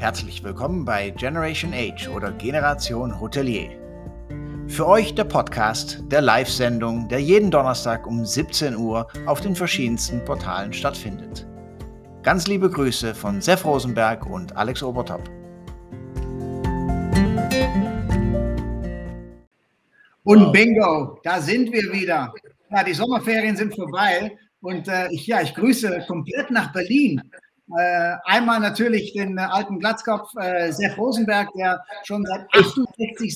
Herzlich willkommen bei Generation Age oder Generation Hotelier. Für euch der Podcast der Live-Sendung, der jeden Donnerstag um 17 Uhr auf den verschiedensten Portalen stattfindet. Ganz liebe Grüße von Sef Rosenberg und Alex Obertop. Und bingo, da sind wir wieder. Ja, die Sommerferien sind vorbei und ich grüße komplett nach Berlin. Einmal natürlich den alten Glatzkopf Sef Rosenberg, der schon seit 68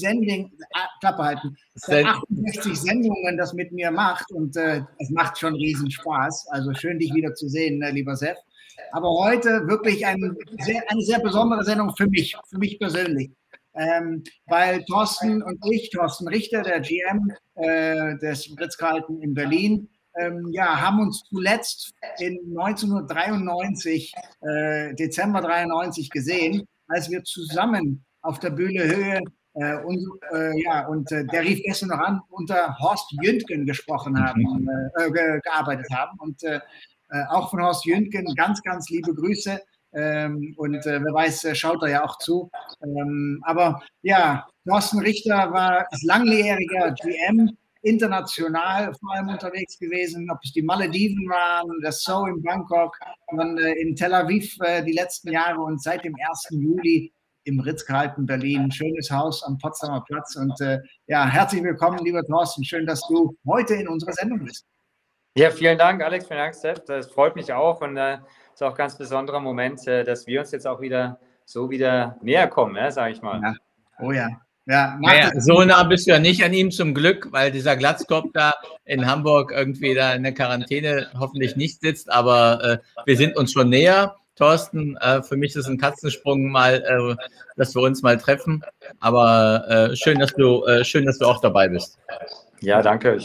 Sendungen das mit mir macht und es macht schon riesen Spaß. Also schön, dich wieder zu sehen, lieber Sef. Aber heute wirklich eine sehr besondere Sendung für mich persönlich. Weil Thorsten Richter, der GM des Ritz-Carlton in Berlin, haben uns zuletzt in 1993, Dezember 93 gesehen, als wir zusammen auf der Bühne Höhe der rief gestern noch an, unter Horst Jündgen gearbeitet haben. Und auch von Horst Jündgen ganz, ganz liebe Grüße. Wer weiß, schaut er ja auch zu. Aber ja, Thorsten Richter ist langjähriger GM, international vor allem unterwegs gewesen, ob es die Malediven waren, das So in Bangkok, dann in Tel Aviv die letzten Jahre und seit dem 1. Juli im Ritz-Carlton Berlin. Schönes Haus am Potsdamer Platz. Und herzlich willkommen, lieber Thorsten. Schön, dass du heute in unserer Sendung bist. Ja, vielen Dank, Alex, vielen Dank, Sef. Das freut mich auch und ist auch ein ganz besonderer Moment, dass wir uns jetzt auch wieder näher kommen, sage ich mal. Ja. Oh ja. Ja, so nah bist du ja nicht an ihm zum Glück, weil dieser Glatzkopf da in Hamburg irgendwie da in der Quarantäne hoffentlich nicht sitzt, aber wir sind uns schon näher. Thorsten, für mich ist es ein Katzensprung mal, dass wir uns mal treffen, aber schön, dass du auch dabei bist. Ja, danke.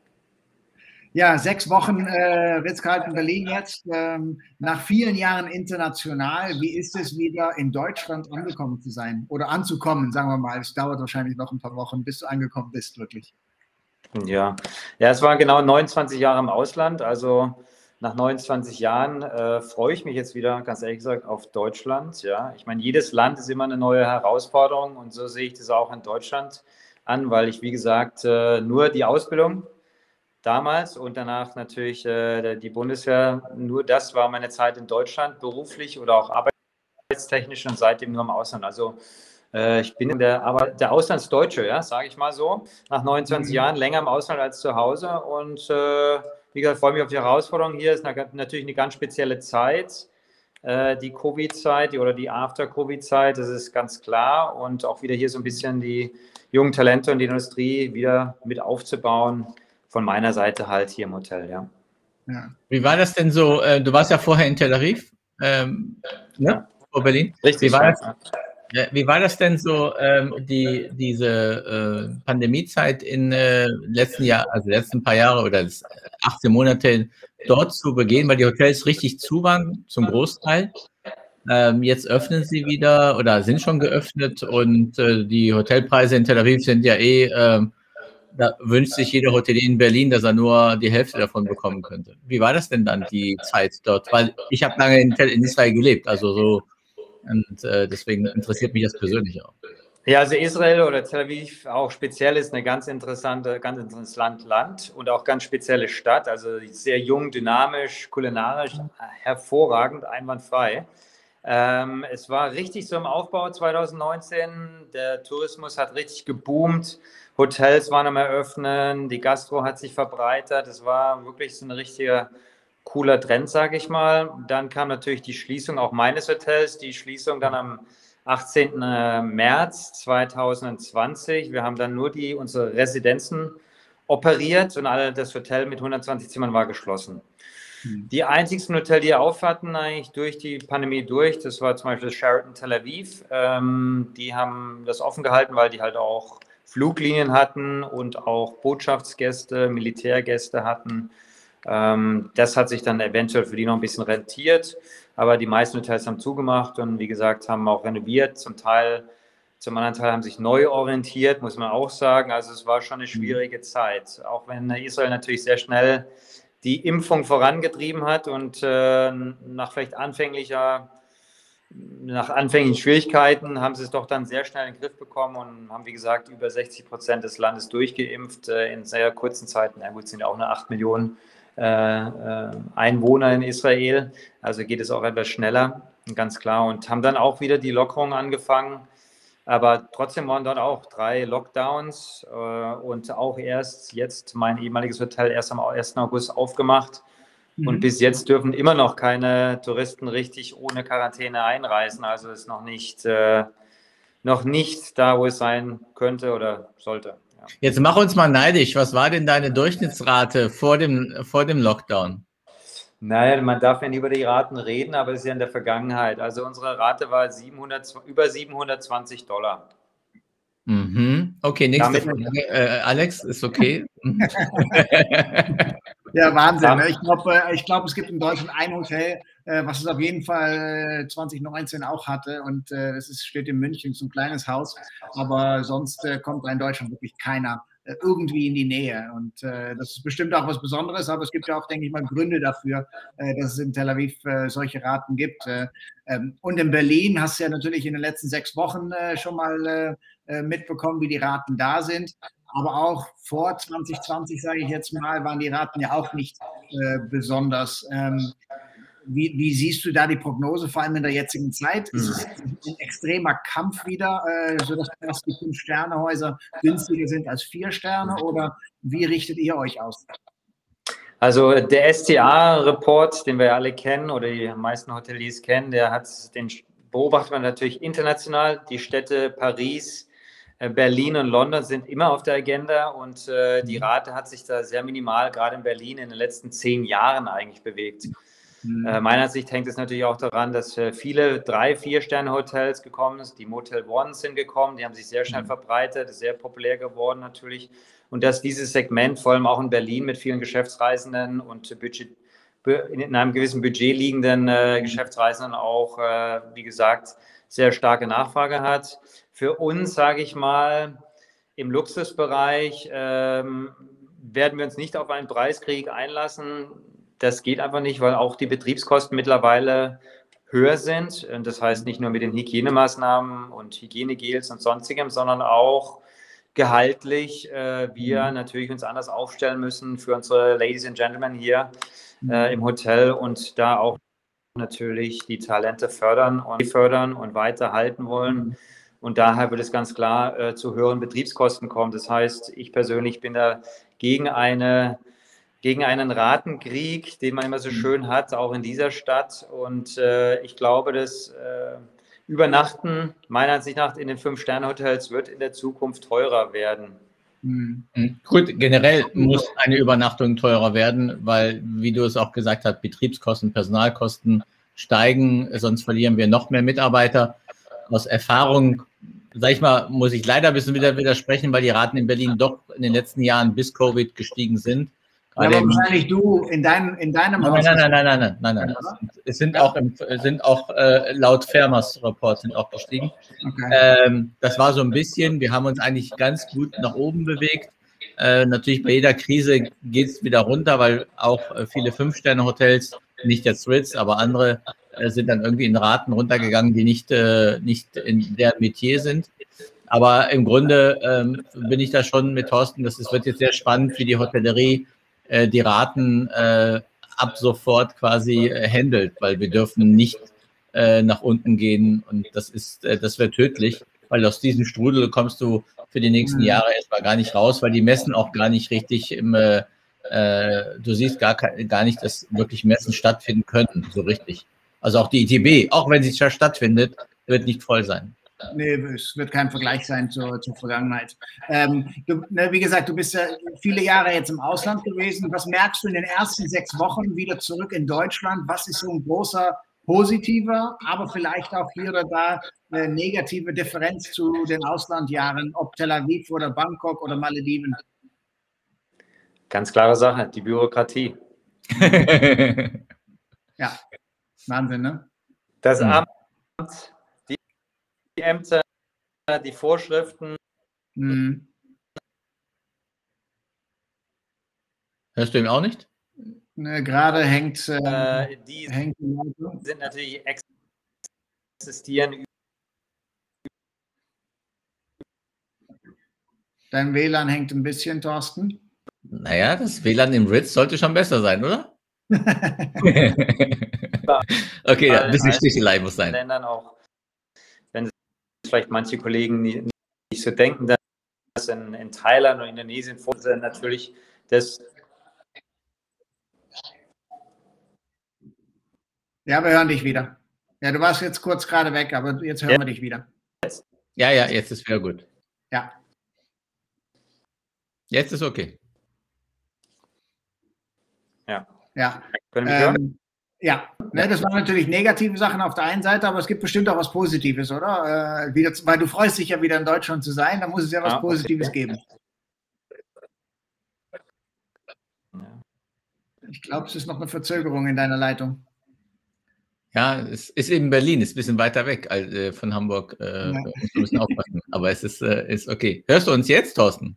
Ja, 6 Wochen Ritz-Carlton Berlin jetzt, nach vielen Jahren international. Wie ist es wieder in Deutschland angekommen zu sein oder anzukommen, sagen wir mal. Es dauert wahrscheinlich noch ein paar Wochen, bis du angekommen bist, wirklich. Ja, es waren genau 29 Jahre im Ausland. Also nach 29 Jahren freue ich mich jetzt wieder, ganz ehrlich gesagt, auf Deutschland. Ja, ich meine, jedes Land ist immer eine neue Herausforderung und so sehe ich das auch in Deutschland an, weil ich, wie gesagt, nur die Ausbildung damals und danach natürlich die Bundeswehr, nur das war meine Zeit in Deutschland, beruflich oder auch arbeitstechnisch und seitdem nur im Ausland. Also ich bin der Auslandsdeutsche, sage ich mal so, nach 29 Jahren länger im Ausland als zu Hause und wie gesagt, freue mich auf die Herausforderung. Hier ist natürlich eine ganz spezielle Zeit, die Covid-Zeit oder die After-Covid-Zeit, das ist ganz klar und auch wieder hier so ein bisschen die jungen Talente und die Industrie wieder mit aufzubauen. Von meiner Seite halt hier im Hotel, ja. Wie war das denn so? Du warst ja vorher in Tel Aviv, vor Berlin. Richtig. Wie war das denn so, diese Pandemiezeit in letzten Jahr, also letzten paar Jahre oder 18 Monate dort zu begehen, weil die Hotels richtig zu waren, zum Großteil. Jetzt öffnen sie wieder oder sind schon geöffnet und die Hotelpreise in Tel Aviv sind ja da wünscht sich jeder Hotelier in Berlin, dass er nur die Hälfte davon bekommen könnte. Wie war das denn dann, die Zeit dort? Weil ich habe lange in Israel gelebt, also so, und deswegen interessiert mich das persönlich auch. Ja, also Israel oder Tel Aviv auch speziell ist eine ganz interessantes Land und auch ganz spezielle Stadt, also sehr jung, dynamisch, kulinarisch, hervorragend, einwandfrei. Es war richtig so im Aufbau 2019, der Tourismus hat richtig geboomt, Hotels waren am Eröffnen, die Gastro hat sich verbreitert, es war wirklich so ein richtiger cooler Trend, sage ich mal. Dann kam natürlich die Schließung auch meines Hotels, die Schließung dann am 18. März 2020. Wir haben dann nur unsere Residenzen operiert und das Hotel mit 120 Zimmern war geschlossen. Die einzigsten Hotels, die auf hatten, eigentlich durch die Pandemie das war zum Beispiel das Sheraton Tel Aviv. Die haben das offen gehalten, weil die halt auch Fluglinien hatten und auch Botschaftsgäste, Militärgäste hatten. Das hat sich dann eventuell für die noch ein bisschen rentiert, aber die meisten Hotels haben zugemacht und wie gesagt, haben auch renoviert, zum anderen Teil haben sich neu orientiert, muss man auch sagen. Also es war schon eine schwierige Zeit, auch wenn Israel natürlich sehr schnell die Impfung vorangetrieben hat und nach vielleicht anfänglicher nach anfänglichen Schwierigkeiten haben sie es doch dann sehr schnell in den Griff bekommen und haben, wie gesagt, über 60% des Landes durchgeimpft in sehr kurzen Zeiten. Na gut, es sind ja auch nur 8 Millionen Einwohner in Israel, also geht es auch etwas schneller, ganz klar. Und haben dann auch wieder die Lockerungen angefangen, aber trotzdem waren dort auch 3 Lockdowns und auch erst jetzt mein ehemaliges Hotel erst am 1. August aufgemacht. Und bis jetzt dürfen immer noch keine Touristen richtig ohne Quarantäne einreisen. Also ist noch nicht da, wo es sein könnte oder sollte. Ja. Jetzt mach uns mal neidisch. Was war denn deine Durchschnittsrate vor dem Lockdown? Naja, man darf ja nicht über die Raten reden, aber es ist ja in der Vergangenheit. Also unsere Rate war über $720. Mhm. Okay, nächste Frage. Alex, ist okay? Ja, Wahnsinn. Ne? Ich glaube, es gibt in Deutschland ein Hotel, was es auf jeden Fall 2019 auch hatte. Und steht in München, so ein kleines Haus. Aber sonst kommt da in Deutschland wirklich keiner irgendwie in die Nähe. Und das ist bestimmt auch was Besonderes. Aber es gibt ja auch, denke ich mal, Gründe dafür, dass es in Tel Aviv solche Raten gibt. Und in Berlin hast du ja natürlich in den letzten 6 Wochen schon mal mitbekommen, wie die Raten da sind. Aber auch vor 2020, sage ich jetzt mal, waren die Raten ja auch nicht besonders. Wie siehst du da die Prognose, vor allem in der jetzigen Zeit? Ist es ein extremer Kampf wieder, sodass erst die 5-Sterne-Häuser günstiger sind als 4 Sterne? Oder wie richtet ihr euch aus? Also der STA-Report, den wir ja alle kennen oder die meisten Hoteliers kennen, den beobachtet man natürlich international. Die Städte Paris, Berlin und London sind immer auf der Agenda und die Rate hat sich da sehr minimal, gerade in Berlin, in den letzten 10 Jahren eigentlich bewegt. Meiner Sicht hängt es natürlich auch daran, dass viele 3-4-Sterne-Hotels gekommen sind. Die Motel Ones sind gekommen, die haben sich sehr schnell verbreitet, ist sehr populär geworden natürlich. Und dass dieses Segment, vor allem auch in Berlin mit vielen Geschäftsreisenden und in einem gewissen Budget liegenden Geschäftsreisenden auch, wie gesagt, sehr starke Nachfrage hat. Für uns, sage ich mal, im Luxusbereich werden wir uns nicht auf einen Preiskrieg einlassen. Das geht einfach nicht, weil auch die Betriebskosten mittlerweile höher sind. Das heißt nicht nur mit den Hygienemaßnahmen und Hygienegels und sonstigem, sondern auch gehaltlich wir natürlich uns anders aufstellen müssen für unsere Ladies and Gentlemen hier im Hotel und da auch natürlich die Talente fördern und weiter halten wollen. Und daher wird es ganz klar zu höheren Betriebskosten kommen. Das heißt, ich persönlich bin da gegen einen Ratenkrieg, den man immer so schön hat, auch in dieser Stadt. Und ich glaube, dass Übernachten, meiner Ansicht nach, in den 5-Sterne-Hotels wird in der Zukunft teurer werden. Gut, generell muss eine Übernachtung teurer werden, weil, wie du es auch gesagt hast, Betriebskosten, Personalkosten steigen, sonst verlieren wir noch mehr Mitarbeiter. Aus Erfahrung, sag ich mal, muss ich leider ein bisschen wieder widersprechen, weil die Raten in Berlin doch in den letzten Jahren bis Covid gestiegen sind. Ja, aber wahrscheinlich du in deinem Haus. Nein. Es sind auch laut Fairmas Report sind auch gestiegen. Okay. Das war so ein bisschen, wir haben uns eigentlich ganz gut nach oben bewegt. Natürlich bei jeder Krise geht es wieder runter, weil auch viele 5-Sterne-Hotels, nicht jetzt Ritz, aber andere sind dann irgendwie in Raten runtergegangen, die nicht in deren Metier sind. Aber im Grunde bin ich da schon mit Thorsten, es wird jetzt sehr spannend für die Hotellerie, die Raten ab sofort quasi handelt, weil wir dürfen nicht nach unten gehen und das wäre tödlich, weil aus diesem Strudel kommst du für die nächsten Jahre erstmal gar nicht raus, weil die Messen auch gar nicht richtig du siehst gar nicht, dass wirklich Messen stattfinden können, so richtig. Also auch die ITB, auch wenn sie stattfindet, wird nicht voll sein. Nee, es wird kein Vergleich sein zur Vergangenheit. Wie gesagt, du bist ja viele Jahre jetzt im Ausland gewesen. Was merkst du in den ersten 6 Wochen wieder zurück in Deutschland? Was ist so ein großer positiver, aber vielleicht auch hier oder da eine negative Differenz zu den Auslandjahren, ob Tel Aviv oder Bangkok oder Malediven? Ganz klare Sache, die Bürokratie. Ja, Wahnsinn, ne? Das Amt, die Ämter, die Vorschriften. Hörst du ihn auch nicht? Ne, gerade hängt. Die sind natürlich existieren. Dein WLAN hängt ein bisschen, Thorsten. Naja, das WLAN im Ritz sollte schon besser sein, oder? Okay, ein bisschen Stichelei muss sein. Ländern auch, wenn es vielleicht manche Kollegen nicht so denken, dass in Thailand oder Indonesien natürlich das. Ja, wir hören dich wieder. Ja, du warst jetzt kurz gerade weg, aber jetzt hören wir dich wieder. Ja, jetzt ist wieder gut. Ja. Jetzt ist okay. Ja. Können wir hören? Ja, ne, das waren natürlich negative Sachen auf der einen Seite, aber es gibt bestimmt auch was Positives, oder? Weil du freust dich ja wieder in Deutschland zu sein, da muss es ja was Positives geben. Ich glaube, es ist noch eine Verzögerung in deiner Leitung. Ja, es ist eben Berlin, ist ein bisschen weiter weg von Hamburg. Wir müssen aufpassen, aber es ist okay. Hörst du uns jetzt, Thorsten?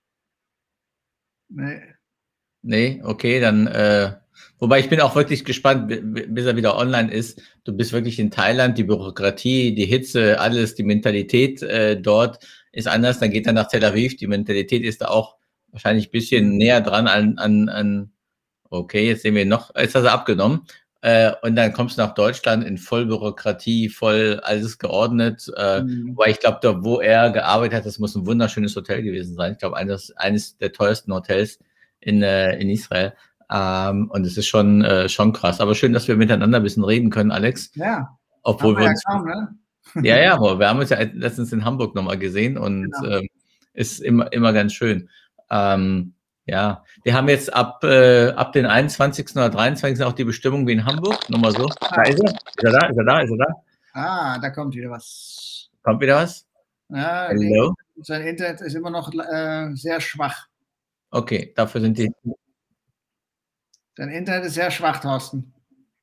Nee, okay, dann, wobei ich bin auch wirklich gespannt, bis er wieder online ist. Du bist wirklich in Thailand, die Bürokratie, die Hitze, alles, die Mentalität dort ist anders. Dann geht er nach Tel Aviv, die Mentalität ist da auch wahrscheinlich ein bisschen näher dran an okay, jetzt sehen wir noch, jetzt hat er abgenommen. Und dann kommst du nach Deutschland in voll Bürokratie, voll alles geordnet. Weil ich glaube, da, wo er gearbeitet hat, das muss ein wunderschönes Hotel gewesen sein. Ich glaube, eines der teuersten Hotels in Israel. Und es ist schon krass. Aber schön, dass wir miteinander ein bisschen reden können, Alex. Ja. Obwohl wir uns, kaum, ne? ja, aber wir haben uns ja letztens in Hamburg nochmal gesehen und ist immer ganz schön. Ja, wir haben jetzt ab den 21. oder 23. auch die Bestimmung wie in Hamburg. Nochmal so. Da ist er. Ist er da? Ah, da kommt wieder was. Kommt wieder was? Ja, Hello? Sein Internet ist immer noch sehr schwach. Okay, dafür sind die. Dein Internet ist sehr schwach, Thorsten.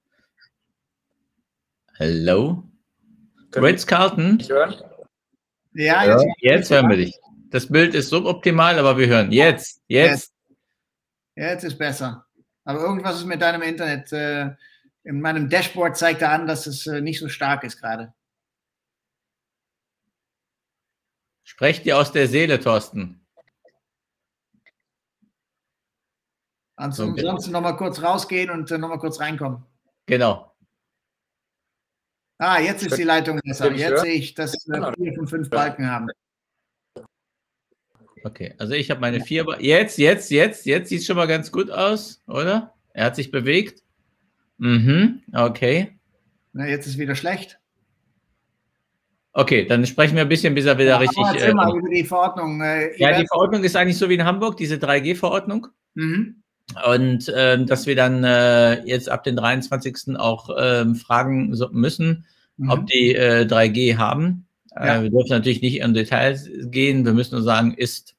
Hello? Ritz-Carlton? Ja, jetzt hören wir dich. Das Bild ist suboptimal, aber wir hören. Jetzt. Jetzt ist besser. Aber irgendwas ist mit deinem Internet. In meinem Dashboard zeigt er an, dass es nicht so stark ist gerade. Sprecht dir aus der Seele, Thorsten. Ansonsten nochmal kurz rausgehen und nochmal kurz reinkommen. Genau. Ah, jetzt ist die Leitung besser. Jetzt sehe ich, dass wir 4 von 5 Balken haben. Okay, also ich habe meine 4. Jetzt sieht es schon mal ganz gut aus, oder? Er hat sich bewegt. Okay. Na, jetzt ist wieder schlecht. Okay, dann sprechen wir ein bisschen, bis er wieder richtig. Erzähl mal über die Verordnung. Ja, die Verordnung ist eigentlich so wie in Hamburg, diese 3G-Verordnung. Und dass wir dann jetzt ab den 23. auch fragen müssen, ob die 3G haben. Wir dürfen natürlich nicht in Details gehen. Wir müssen nur sagen, ist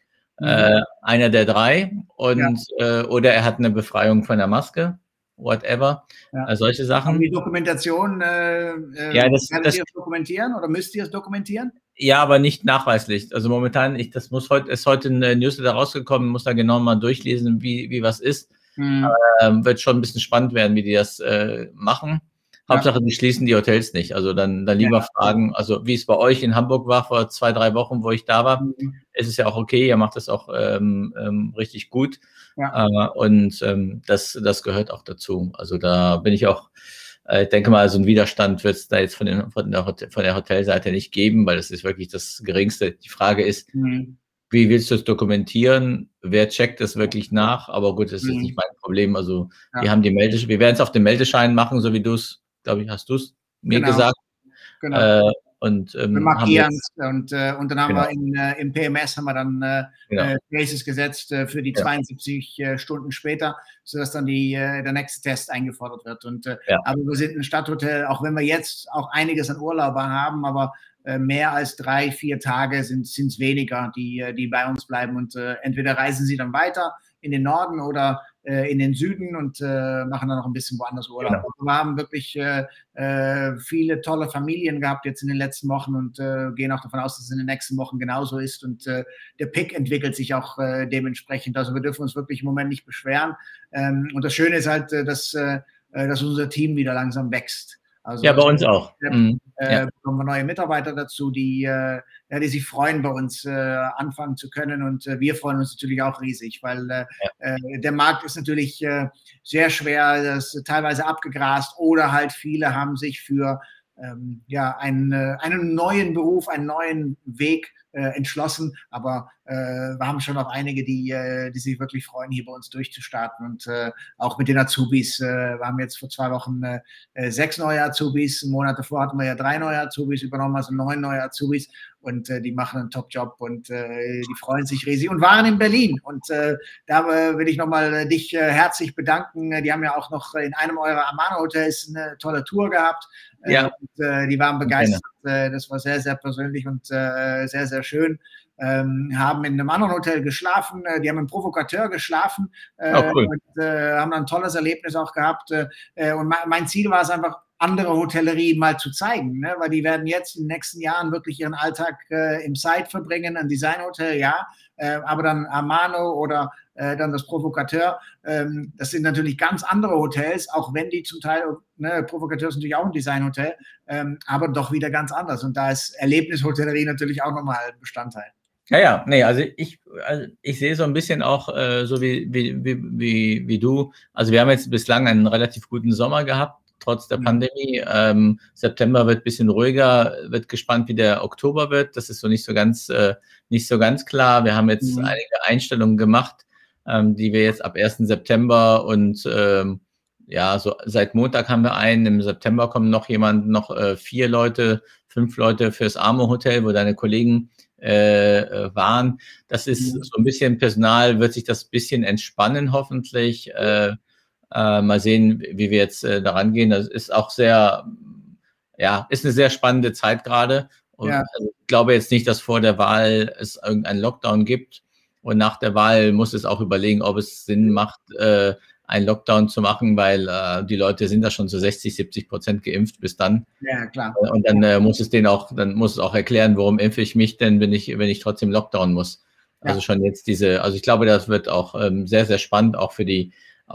einer der 3 und oder er hat eine Befreiung von der Maske, whatever, solche Sachen. Aber die Dokumentation, werdet ihr es dokumentieren oder müsst ihr es dokumentieren? Ja, aber nicht nachweislich. Also momentan, ist heute ein Newsletter rausgekommen, muss da genau mal durchlesen, wie was ist. Wird schon ein bisschen spannend werden, wie die das machen. Hauptsache, die schließen die Hotels nicht. Also dann lieber fragen, also wie es bei euch in Hamburg war vor 2-3 Wochen, wo ich da war, ist es ja auch okay, ihr macht das auch richtig gut. Und das gehört auch dazu. Also da bin ich auch, ich denke mal, so ein Widerstand wird es da jetzt von der Hotelseite nicht geben, weil das ist wirklich das Geringste. Die Frage ist, wie willst du es dokumentieren? Wer checkt das wirklich nach? Aber gut, das ist nicht mein Problem. Also wir haben wir werden es auf dem Meldeschein machen, so wie du es, glaube ich, hast du es mir gesagt. Genau. Und wir markieren es und dann haben wir im PMS haben wir dann Traces gesetzt für die 72 Stunden später, sodass dann der nächste Test eingefordert wird. Aber wir sind ein Stadthotel, auch wenn wir jetzt auch einiges an Urlauber haben, aber mehr als 3-4 Tage sind es weniger, die bei uns bleiben und entweder reisen sie dann weiter in den Norden oder in den Süden und machen dann noch ein bisschen woanders Urlaub. Genau. Wir haben wirklich viele tolle Familien gehabt jetzt in den letzten Wochen und gehen auch davon aus, dass es in den nächsten Wochen genauso ist und der Pick entwickelt sich auch dementsprechend. Also wir dürfen uns wirklich im Moment nicht beschweren und das Schöne ist halt, dass unser Team wieder langsam wächst. Also Ja, bei uns auch. bekommen wir neue Mitarbeiter dazu, die sich freuen, bei uns anfangen zu können. Und wir freuen uns natürlich auch riesig, weil der Markt ist natürlich sehr schwer, das ist teilweise abgegrast oder halt viele haben sich für einen neuen Beruf, einen neuen Weg entschlossen. Aber wir haben schon noch einige, die sich wirklich freuen, hier bei uns durchzustarten. Und auch mit den Azubis. Wir haben jetzt vor 2 Wochen 6 neue Azubis. Einen Monat davor hatten wir ja 3 neue Azubis übernommen, also 9 neue Azubis. Und die machen einen Top-Job und die freuen sich riesig und waren in Berlin. Und da will ich nochmal dich herzlich bedanken. Die haben ja auch noch in einem eurer Amano-Hotels eine tolle Tour gehabt. Ja. Und, die waren begeistert. Das war sehr, sehr persönlich und sehr, sehr schön. Haben in einem anderen Hotel geschlafen. Die haben im Provocateur geschlafen. Cool. Und haben ein tolles Erlebnis auch gehabt. Und mein Ziel war es einfach, andere Hotellerie mal zu zeigen, ne? Weil die werden jetzt in den nächsten Jahren wirklich ihren Alltag im Site verbringen, ein Designhotel, ja, aber dann Amano oder dann das Provocateur, das sind natürlich ganz andere Hotels, auch wenn die zum Teil, ne, Provocateur ist natürlich auch ein Designhotel, aber doch wieder ganz anders und da ist Erlebnishotellerie natürlich auch nochmal Bestandteil. Ja, nee, also ich sehe so ein bisschen auch so wie du, also wir haben jetzt bislang einen relativ guten Sommer gehabt, trotz der Pandemie. September wird ein bisschen ruhiger, wird gespannt, wie der Oktober wird. Das ist so nicht so ganz klar. Wir haben jetzt einige Einstellungen gemacht, die wir jetzt ab 1. September und so seit Montag haben wir einen. Im September kommen noch 4 Leute, 5 Leute fürs Amo Hotel, wo deine Kollegen waren. Das ist so ein bisschen Personal, wird sich das ein bisschen entspannen, hoffentlich. Mal sehen, wie wir jetzt daran gehen. Das ist auch ist eine sehr spannende Zeit gerade. Und also ich glaube jetzt nicht, dass vor der Wahl es irgendeinen Lockdown gibt. Und nach der Wahl muss es auch überlegen, ob es Sinn macht, einen Lockdown zu machen, weil die Leute sind da schon zu 60-70% geimpft bis dann. Ja, klar. Und dann muss es auch erklären, warum impfe ich mich denn, wenn ich trotzdem Lockdown muss. Also schon jetzt also ich glaube, das wird auch sehr, sehr spannend, auch für die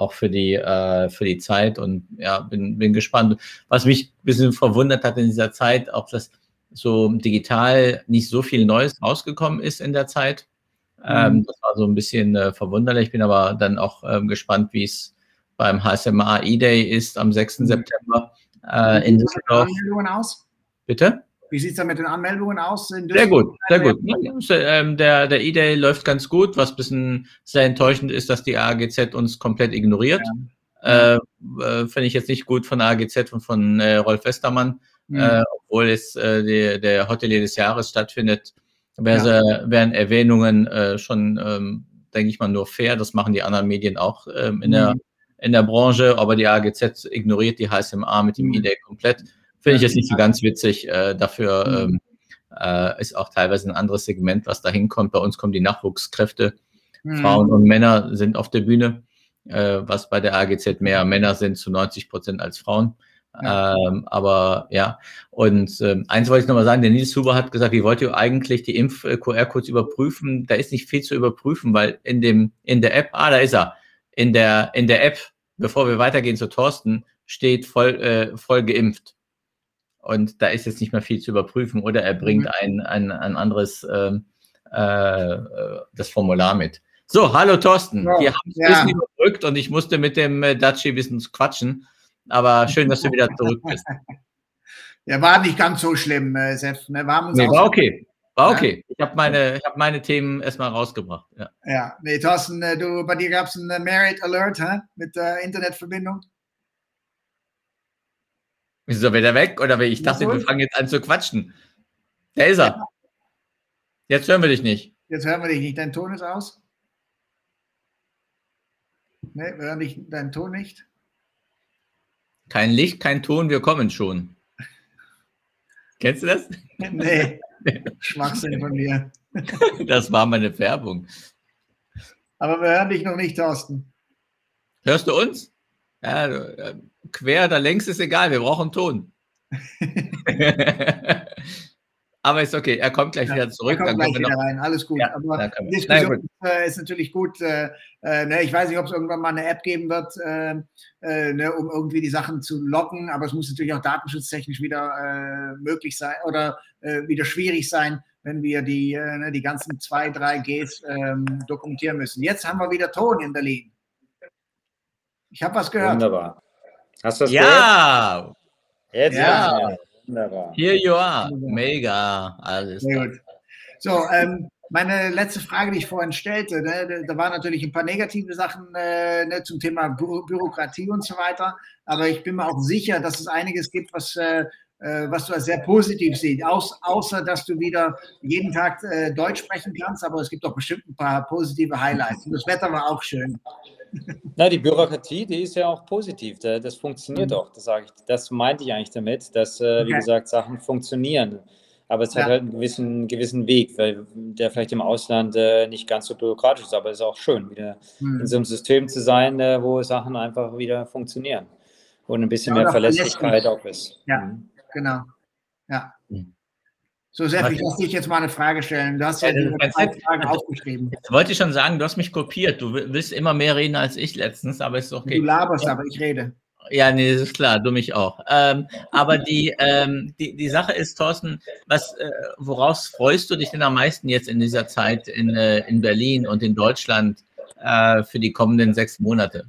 Zeit und ja, bin gespannt. Was mich ein bisschen verwundert hat in dieser Zeit, auch dass so digital nicht so viel Neues rausgekommen ist in der Zeit. Das war so ein bisschen verwunderlich. Ich bin aber dann auch gespannt, wie es beim HSMA E-Day ist am 6. September in Düsseldorf. Wie sieht es mit den Anmeldungen aus? Bitte? Wie sieht es da mit den Anmeldungen aus? Sehr gut, sehr gut. Der E-Day läuft ganz gut. Was ein bisschen sehr enttäuschend ist, dass die AGZ uns komplett ignoriert. Finde ich jetzt nicht gut von der AGZ und von Rolf Westermann, obwohl es der Hotelier des Jahres stattfindet. Wären Erwähnungen schon, denke ich mal, nur fair. Das machen die anderen Medien auch in der Branche, aber die AGZ ignoriert die HSMA mit dem E-Day komplett. Finde ich jetzt nicht so ganz witzig. Dafür ist auch teilweise ein anderes Segment, was da hinkommt. Bei uns kommen die Nachwuchskräfte. Frauen und Männer sind auf der Bühne, was bei der AGZ mehr Männer sind zu 90% als Frauen. Aber ja, und eins wollte ich nochmal sagen, der Nils Huber hat gesagt, wie wollt ihr eigentlich die Impf-QR-Codes überprüfen? Da ist nicht viel zu überprüfen, weil in der App, da ist er, in der App, bevor wir weitergehen zu Thorsten, steht voll geimpft. Und da ist jetzt nicht mehr viel zu überprüfen oder er bringt ein anderes das Formular mit. So, hallo Thorsten, wir haben es ein bisschen überbrückt und ich musste mit dem Daci ein bisschen quatschen. Aber schön, dass du wieder zurück bist. Ja, war nicht ganz so schlimm, Sepp. Ne? War okay. War okay. Ich habe meine Themen erstmal rausgebracht. Nee, Thorsten, bei dir gab es einen Merit Alert mit der Internetverbindung. Ist er wieder weg? Oder ich dachte, wir fangen jetzt an zu quatschen. Da ist er. Jetzt hören wir dich nicht. Jetzt hören wir dich nicht. Dein Ton ist aus. Ne, wir hören deinen Ton nicht. Kein Licht, kein Ton, wir kommen schon. Kennst du das? Nee, Schwachsinn von mir. Das war meine Werbung. Aber wir hören dich noch nicht, Thorsten. Hörst du uns? Ja, quer oder längs ist egal, wir brauchen Ton. Aber ist okay, er kommt gleich wieder zurück. Er kommt gleich wieder rein, alles gut. Ja, aber die Diskussion ist natürlich gut. Ne, ich weiß nicht, ob es irgendwann mal eine App geben wird, ne, um irgendwie die Sachen zu locken, aber es muss natürlich auch datenschutztechnisch wieder möglich sein oder wieder schwierig sein, wenn wir die ganzen 2, 3 Gs dokumentieren müssen. Jetzt haben wir wieder Ton in Berlin. Ich habe was gehört. Wunderbar. Hast du das gehört? Jetzt ja. Wunderbar. Here you are. Mega. Alles sehr gut. So, meine letzte Frage, die ich vorhin stellte, ne, da waren natürlich ein paar negative Sachen ne, zum Thema Bürokratie und so weiter, aber ich bin mir auch sicher, dass es einiges gibt, was du als sehr positiv siehst, außer dass du wieder jeden Tag Deutsch sprechen kannst, aber es gibt doch bestimmt ein paar positive Highlights. Und das Wetter war auch schön. Na, die Bürokratie, die ist ja auch positiv. Das funktioniert doch, das sage ich. Das meinte ich eigentlich damit, dass, wie gesagt, Sachen funktionieren. Aber es hat halt einen gewissen Weg, weil der vielleicht im Ausland nicht ganz so bürokratisch ist, aber es ist auch schön, wieder in so einem System zu sein, wo Sachen einfach wieder funktionieren und ein bisschen mehr Verlässlichkeit auch ist. Ja, genau. Ja. So, Sepp, ich lasse dich jetzt mal eine Frage stellen. Du hast ja die 2 Fragen aufgeschrieben. Jetzt wollte ich schon sagen, du hast mich kopiert. Du willst immer mehr reden als ich letztens, aber ist okay. Du laberst, aber ich rede. Ja, nee, das ist klar, du mich auch. Aber die Sache ist, Thorsten, woraus freust du dich denn am meisten jetzt in dieser Zeit in Berlin und in Deutschland für die kommenden 6 Monate?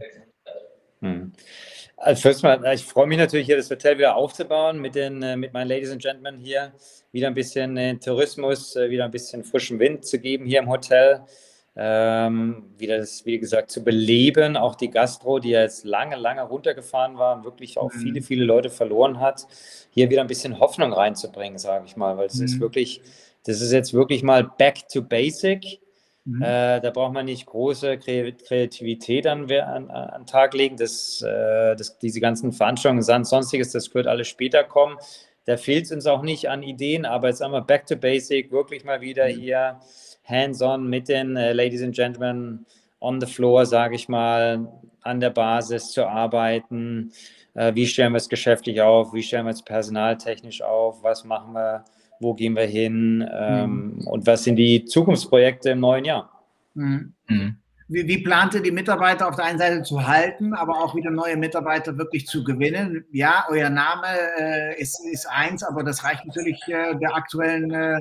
Also first mal, ich freue mich natürlich hier, das Hotel wieder aufzubauen mit meinen Ladies and Gentlemen hier. Wieder ein bisschen Tourismus, wieder ein bisschen frischen Wind zu geben hier im Hotel. Wieder das, wie gesagt, zu beleben. Auch die Gastro, die ja jetzt lange runtergefahren war und wirklich auch viele Leute verloren hat, hier wieder ein bisschen Hoffnung reinzubringen, sage ich mal. Weil das ist jetzt wirklich mal back to basic. Da braucht man nicht große Kreativität an den Tag legen. Diese ganzen Veranstaltungen, sonstiges, das wird alles später kommen. Da fehlt es uns auch nicht an Ideen, aber jetzt einmal back to basic, wirklich mal wieder hier hands-on mit den Ladies and Gentlemen on the floor, sage ich mal, an der Basis zu arbeiten. Wie stellen wir es geschäftlich auf? Wie stellen wir es personaltechnisch auf? Was machen wir? Wo gehen wir hin? Und was sind die Zukunftsprojekte im neuen Jahr? Wie plant ihr die Mitarbeiter auf der einen Seite zu halten, aber auch wieder neue Mitarbeiter wirklich zu gewinnen? Ja, euer Name ist eins, aber das reicht natürlich der aktuellen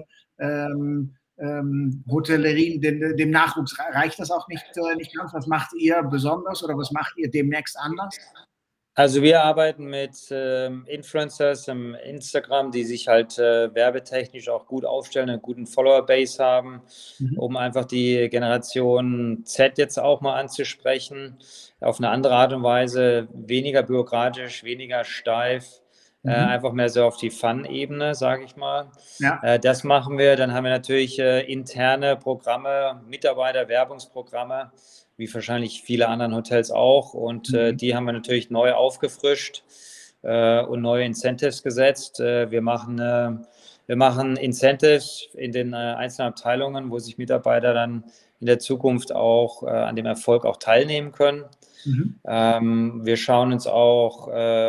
Hotellerie, dem Nachwuchs reicht das auch nicht ganz. Was macht ihr besonders oder was macht ihr demnächst anders? Also wir arbeiten mit Influencers im Instagram, die sich halt werbetechnisch auch gut aufstellen, einen guten Follower-Base haben, um einfach die Generation Z jetzt auch mal anzusprechen, auf eine andere Art und Weise, weniger bürokratisch, weniger steif, einfach mehr so auf die Fun-Ebene, sage ich mal. Ja. Das machen wir. Dann haben wir natürlich interne Programme, Mitarbeiter-Werbungsprogramme, wie wahrscheinlich viele anderen Hotels auch. Und die haben wir natürlich neu aufgefrischt und neue Incentives gesetzt. Wir machen Incentives in den einzelnen Abteilungen, wo sich Mitarbeiter dann in der Zukunft auch an dem Erfolg auch teilnehmen können. Wir schauen uns auch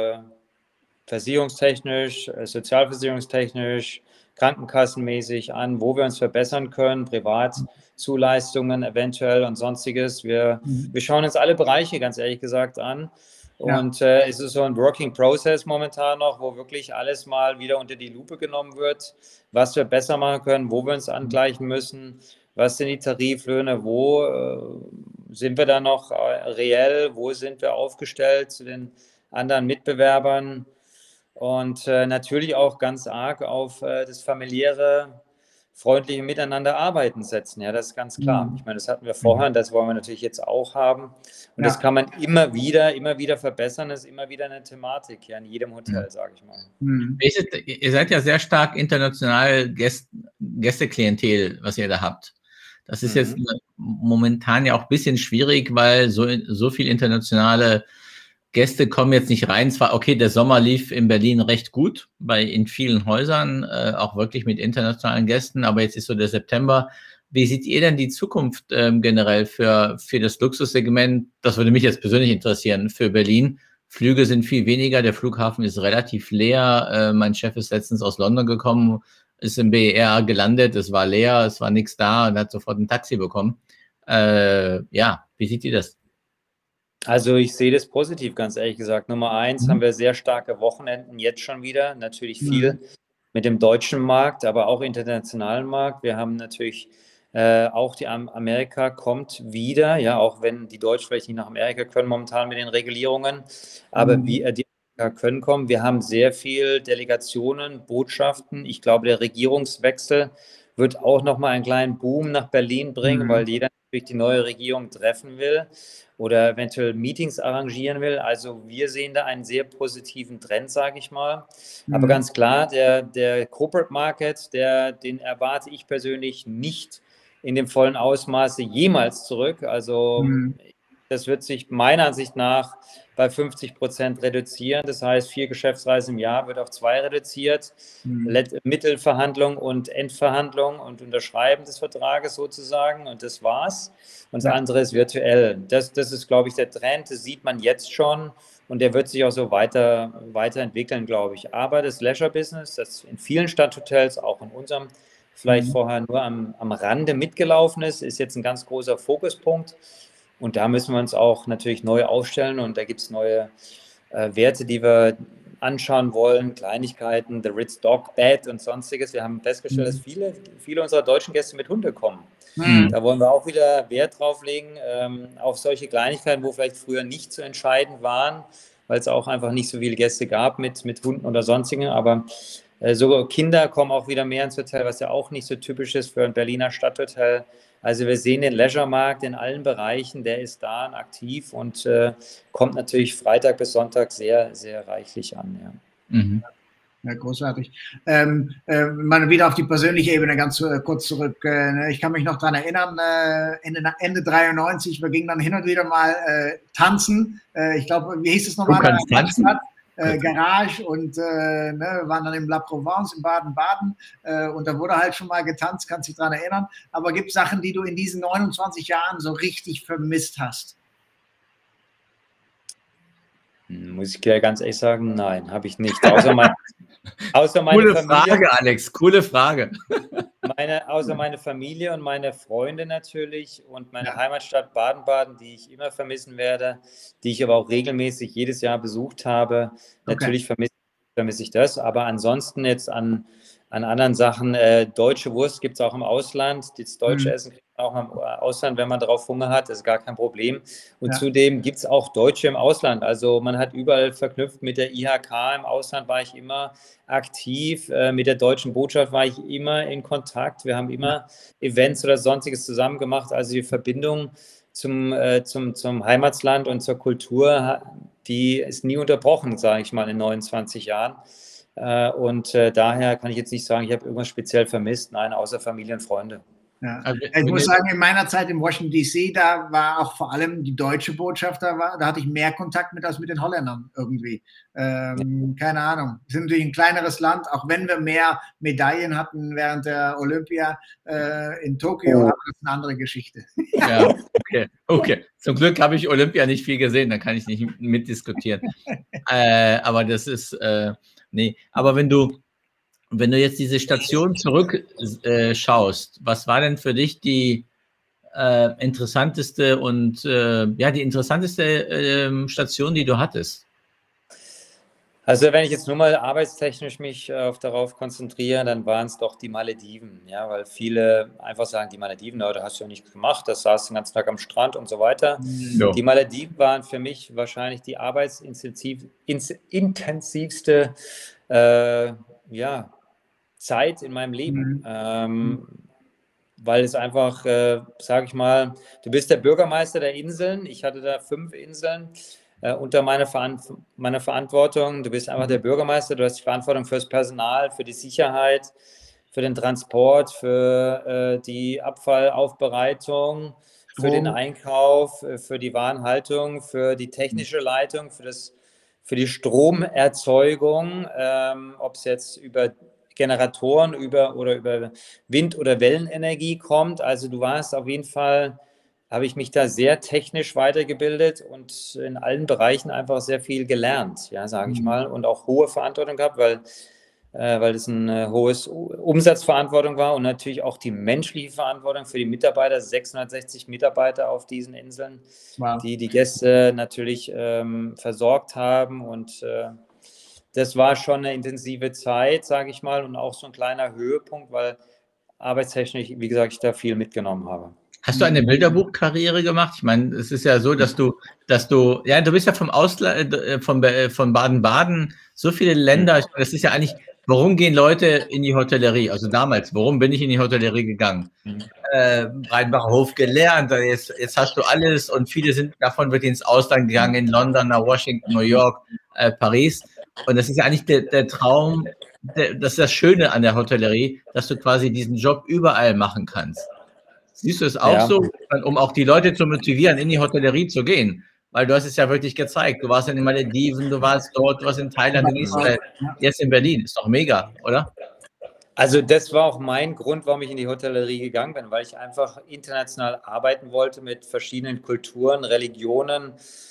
versicherungstechnisch, sozialversicherungstechnisch, krankenkassenmäßig an, wo wir uns verbessern können, Privatzulaistungen eventuell und sonstiges. Wir schauen uns alle Bereiche, ganz ehrlich gesagt, an. Und es ist so ein Working Process momentan noch, wo wirklich alles mal wieder unter die Lupe genommen wird, was wir besser machen können, wo wir uns angleichen müssen, was sind die Tariflöhne, wo sind wir da noch reell, wo sind wir aufgestellt zu den anderen Mitbewerbern. Und natürlich auch ganz arg auf das familiäre, freundliche Miteinander arbeiten setzen. Ja, das ist ganz klar. Ich meine, das hatten wir vorher, das wollen wir natürlich jetzt auch haben. Und das kann man immer wieder verbessern. Das ist immer wieder eine Thematik hier in jedem Hotel, sage ich mal. Ihr seid ja sehr stark international Gästeklientel, was ihr da habt. Das ist jetzt momentan ja auch ein bisschen schwierig, weil so viel internationale Gäste kommen jetzt nicht rein. Zwar, okay, der Sommer lief in Berlin recht gut, in vielen Häusern, auch wirklich mit internationalen Gästen, aber jetzt ist so der September. Wie seht ihr denn die Zukunft generell für das Luxussegment? Das würde mich jetzt persönlich interessieren, für Berlin. Flüge sind viel weniger, der Flughafen ist relativ leer. Mein Chef ist letztens aus London gekommen, ist im BER gelandet, es war leer, es war nichts da und hat sofort ein Taxi bekommen. Ja, wie sieht ihr das? Also ich sehe das positiv, ganz ehrlich gesagt. Nummer eins haben wir sehr starke Wochenenden jetzt schon wieder. Natürlich viel mit dem deutschen Markt, aber auch internationalen Markt. Wir haben natürlich auch die Amerika kommt wieder, ja, auch wenn die Deutschen vielleicht nicht nach Amerika können momentan mit den Regulierungen, aber die Amerika können kommen. Wir haben sehr viel Delegationen, Botschaften. Ich glaube, der Regierungswechsel wird auch nochmal einen kleinen Boom nach Berlin bringen, weil jeder natürlich die neue Regierung treffen will oder eventuell Meetings arrangieren will. Also wir sehen da einen sehr positiven Trend, sage ich mal. Aber ganz klar, der Corporate Market, den erwarte ich persönlich nicht in dem vollen Ausmaße jemals zurück. Also das wird sich meiner Ansicht nach bei 50% reduzieren. Das heißt, 4 Geschäftsreisen im Jahr wird auf 2 reduziert. Mittelverhandlung und Endverhandlung und Unterschreiben des Vertrages sozusagen. Und das war's. Und das andere ist virtuell. Das ist, glaube ich, der Trend. Das sieht man jetzt schon. Und der wird sich auch so weiterentwickeln, glaube ich. Aber das Leisure-Business, das in vielen Stadthotels, auch in unserem vielleicht vorher nur am Rande mitgelaufen ist jetzt ein ganz großer Fokuspunkt. Und da müssen wir uns auch natürlich neu aufstellen. Und da gibt es neue Werte, die wir anschauen wollen, Kleinigkeiten, The Ritz Dog Bed und sonstiges. Wir haben festgestellt, dass viele unserer deutschen Gäste mit Hunde kommen. Da wollen wir auch wieder Wert drauf legen, auf solche Kleinigkeiten, wo vielleicht früher nicht zu entscheiden waren, weil es auch einfach nicht so viele Gäste gab mit Hunden oder sonstigen. Aber so Kinder kommen auch wieder mehr ins Hotel, was ja auch nicht so typisch ist für ein Berliner Stadthotel. Also wir sehen den Leisure-Markt in allen Bereichen, der ist da und aktiv und kommt natürlich Freitag bis Sonntag sehr, sehr reichlich an. Ja. Ja, großartig. Mal wieder auf die persönliche Ebene ganz kurz zurück. Ich kann mich noch daran erinnern, Ende 93, wir gingen dann hin und wieder mal tanzen. Ich glaube, wie hieß es nochmal? Du kannst tanzen? Garage und waren dann im La Provence in Baden-Baden und da wurde halt schon mal getanzt, kannst dich daran erinnern. Aber gibt es Sachen, die du in diesen 29 Jahren so richtig vermisst hast? Muss ich dir ganz ehrlich sagen, nein, habe ich nicht. Außer meine coole Familie. Frage, Alex, coole Frage. Außer meine Familie und meine Freunde natürlich und meine Heimatstadt Baden-Baden, die ich immer vermissen werde, die ich aber auch regelmäßig jedes Jahr besucht habe. Natürlich vermisse ich das, aber ansonsten jetzt an anderen Sachen, deutsche Wurst gibt es auch im Ausland, das deutsche Essen kriegt man auch im Ausland, wenn man darauf Hunger hat, das ist gar kein Problem. Und zudem gibt es auch Deutsche im Ausland, also man hat überall verknüpft mit der IHK, im Ausland war ich immer aktiv, mit der deutschen Botschaft war ich immer in Kontakt, wir haben immer Events oder sonstiges zusammen gemacht, also die Verbindung zum Heimatland und zur Kultur, die ist nie unterbrochen, sage ich mal, in 29 Jahren. Und daher kann ich jetzt nicht sagen, ich habe irgendwas speziell vermisst. Nein, außer Familie und Freunde. Ja. Ich muss sagen, in meiner Zeit in Washington D.C., da war auch vor allem die deutsche Botschaft, da hatte ich mehr Kontakt mit als mit den Holländern irgendwie. Keine Ahnung. Wir sind natürlich ein kleineres Land, auch wenn wir mehr Medaillen hatten während der Olympia in Tokio, aber das ist eine andere Geschichte. Ja, okay. Zum Glück habe ich Olympia nicht viel gesehen, da kann ich nicht mitdiskutieren. Aber das ist, nee, aber wenn du jetzt diese Station zurückschaust, was war denn für dich die interessanteste und die interessanteste Station, die du hattest? Also wenn ich jetzt nur mal arbeitstechnisch mich darauf konzentriere, dann waren es doch die Malediven, ja, weil viele einfach sagen, die Malediven, da hast du ja nichts gemacht, das saß den ganzen Tag am Strand und so weiter. Ja. Die Malediven waren für mich wahrscheinlich die arbeitsintensivste Zeit in meinem Leben, weil es einfach, sage ich mal, du bist der Bürgermeister der Inseln, ich hatte da 5 Inseln, unter meiner Verantwortung. Du bist einfach der Bürgermeister, du hast die Verantwortung für das Personal, für die Sicherheit, für den Transport, für die Abfallaufbereitung, für den Einkauf, für die Warenhaltung, für die technische Leitung, für die Stromerzeugung, ob es jetzt über Generatoren oder über Wind- oder Wellenenergie kommt. Also du warst auf jeden Fall, habe ich mich da sehr technisch weitergebildet und in allen Bereichen einfach sehr viel gelernt, ja, sage ich mal, und auch hohe Verantwortung gehabt, weil weil es eine hohes Umsatzverantwortung war und natürlich auch die menschliche Verantwortung für die Mitarbeiter, 660 Mitarbeiter auf diesen Inseln, Wow. die die Gäste natürlich versorgt haben und das war schon eine intensive Zeit, sage ich mal, und auch so ein kleiner Höhepunkt, weil arbeitstechnisch, wie gesagt, ich da viel mitgenommen habe. Hast du eine Bilderbuchkarriere gemacht? Ich meine, es ist ja so, dass du bist ja vom Ausland, von Baden-Baden, so viele Länder. Ich meine, das ist ja eigentlich, warum gehen Leute in die Hotellerie? Also damals, warum bin ich in die Hotellerie gegangen? Breitenbacher Hof gelernt, jetzt hast du alles und viele davon wird ins Ausland gegangen, in London, nach Washington, New York, Paris. Und das ist ja eigentlich der Traum, das ist das Schöne an der Hotellerie, dass du quasi diesen Job überall machen kannst. Siehst du es auch so, um auch die Leute zu motivieren, in die Hotellerie zu gehen? Weil du hast es ja wirklich gezeigt. Du warst in den Malediven, du warst dort, du warst in Thailand, in Israel, jetzt in Berlin. Ist doch mega, oder? Also das war auch mein Grund, warum ich in die Hotellerie gegangen bin, weil ich einfach international arbeiten wollte mit verschiedenen Kulturen, Religionen,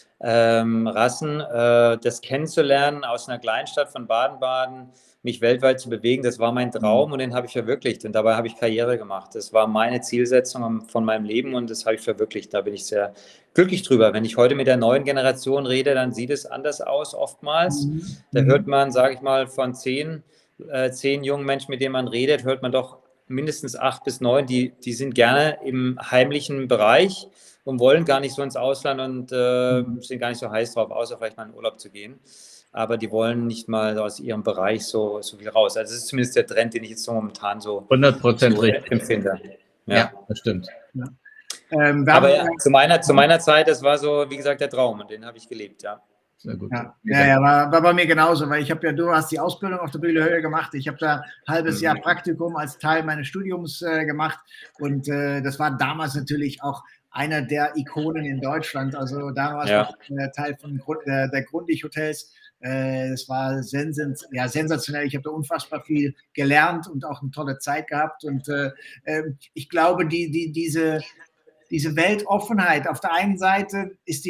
Rassen, das kennenzulernen aus einer Kleinstadt von Baden-Baden, mich weltweit zu bewegen, das war mein Traum und den habe ich verwirklicht und dabei habe ich Karriere gemacht. Das war meine Zielsetzung von meinem Leben und das habe ich verwirklicht. Da bin ich sehr glücklich drüber. Wenn ich heute mit der neuen Generation rede, dann sieht es anders aus oftmals. Da hört man, sage ich mal, von 10 jungen Menschen, mit denen man redet, hört man doch mindestens 8 bis 9, die sind gerne im heimlichen Bereich und wollen gar nicht so ins Ausland und sind gar nicht so heiß drauf, außer vielleicht mal in Urlaub zu gehen. Aber die wollen nicht mal aus ihrem Bereich so viel raus. Also das ist zumindest der Trend, den ich jetzt so momentan so 100% empfinde. Ja, das stimmt. Ja. Aber ja, zu meiner Zeit, das war so, wie gesagt, der Traum und den habe ich gelebt, ja. Sehr gut. Ja, war bei mir genauso, weil du hast die Ausbildung auf der Bühne gemacht. Ich habe da ein halbes Jahr Praktikum als Teil meines Studiums gemacht und das war damals natürlich auch einer der Ikonen in Deutschland. Also damals war ich Teil von der Grundig-Hotels. Es war sensationell. Ich habe da unfassbar viel gelernt und auch eine tolle Zeit gehabt. Und ich glaube, diese Weltoffenheit, auf der einen Seite ist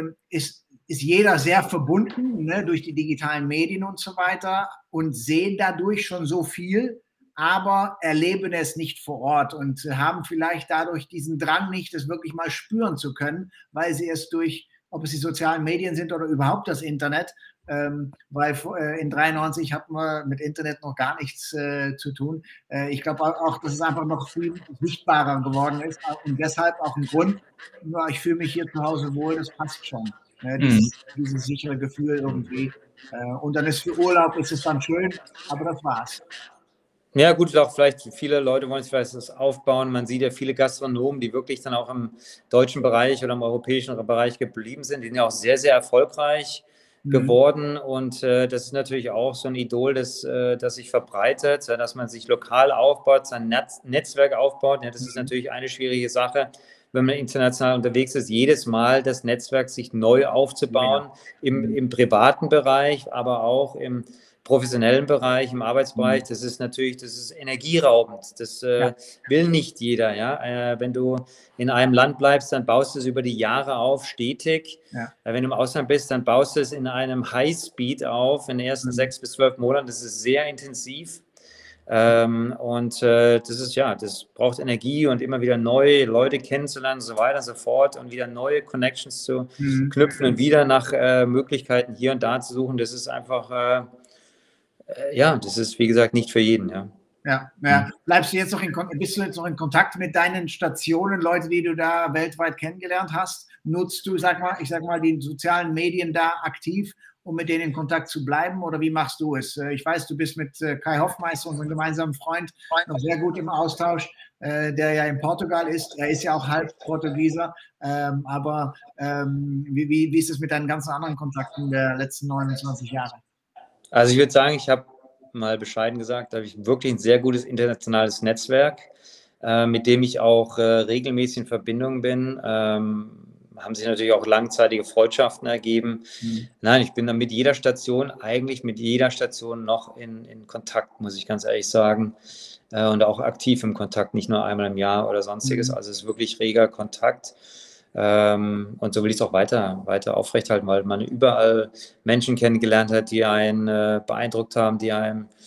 jeder sehr verbunden, ne, durch die digitalen Medien und so weiter und sehen dadurch schon so viel, aber erleben es nicht vor Ort und haben vielleicht dadurch diesen Drang nicht, das wirklich mal spüren zu können, weil sie es durch, ob es die sozialen Medien sind oder überhaupt das Internet, weil in 93 hatten wir mit Internet noch gar nichts zu tun. Ich glaube auch, dass es einfach noch viel sichtbarer geworden ist und deshalb auch ein Grund, ich fühle mich hier zu Hause wohl, das passt schon. Dieses sichere Gefühl irgendwie. Und dann ist für Urlaub ist es dann schön, aber das war's. Ja, gut, auch vielleicht viele Leute wollen sich vielleicht das aufbauen. Man sieht ja viele Gastronomen, die wirklich dann auch im deutschen Bereich oder im europäischen Bereich geblieben sind. Die sind ja auch sehr, sehr erfolgreich geworden. Und das ist natürlich auch so ein Idol, das sich verbreitet, dass man sich lokal aufbaut, sein Netzwerk aufbaut. Ja, das ist natürlich eine schwierige Sache, wenn man international unterwegs ist, jedes Mal das Netzwerk sich neu aufzubauen, im privaten Bereich, aber auch im professionellen Bereich, im Arbeitsbereich. Das ist energieraubend. Das will nicht jeder. Ja? Wenn du in einem Land bleibst, dann baust du es über die Jahre auf, stetig. Ja. Wenn du im Ausland bist, dann baust du es in einem Highspeed auf, in den ersten 6 bis 12 Monaten. Das ist sehr intensiv. Das braucht Energie und immer wieder neue Leute kennenzulernen und so weiter und so fort und wieder neue Connections zu knüpfen und wieder nach Möglichkeiten hier und da zu suchen. Das ist einfach, das ist wie gesagt nicht für jeden, ja. Ja. Bist du jetzt noch in Kontakt mit deinen Stationen, Leute, die du da weltweit kennengelernt hast? Nutzt du, ich sag mal, die sozialen Medien da aktiv, um mit denen in Kontakt zu bleiben, oder wie machst du es? Ich weiß, du bist mit Kai Hoffmeister, unserem gemeinsamen Freund, noch sehr gut im Austausch, der ja in Portugal ist. Er ist ja auch halb Portugieser. Wie ist es mit deinen ganzen anderen Kontakten der letzten 29 Jahre? Also ich würde sagen, ich habe mal bescheiden gesagt, da habe ich wirklich ein sehr gutes internationales Netzwerk, mit dem ich auch regelmäßig in Verbindung bin. Haben sich natürlich auch langzeitige Freundschaften ergeben. Nein, ich bin dann mit jeder Station noch in Kontakt, muss ich ganz ehrlich sagen. Und auch aktiv im Kontakt, nicht nur einmal im Jahr oder sonstiges. Also es ist wirklich reger Kontakt. Und so will ich es auch weiter aufrechthalten, weil man überall Menschen kennengelernt hat, die einen beeindruckt haben, die einem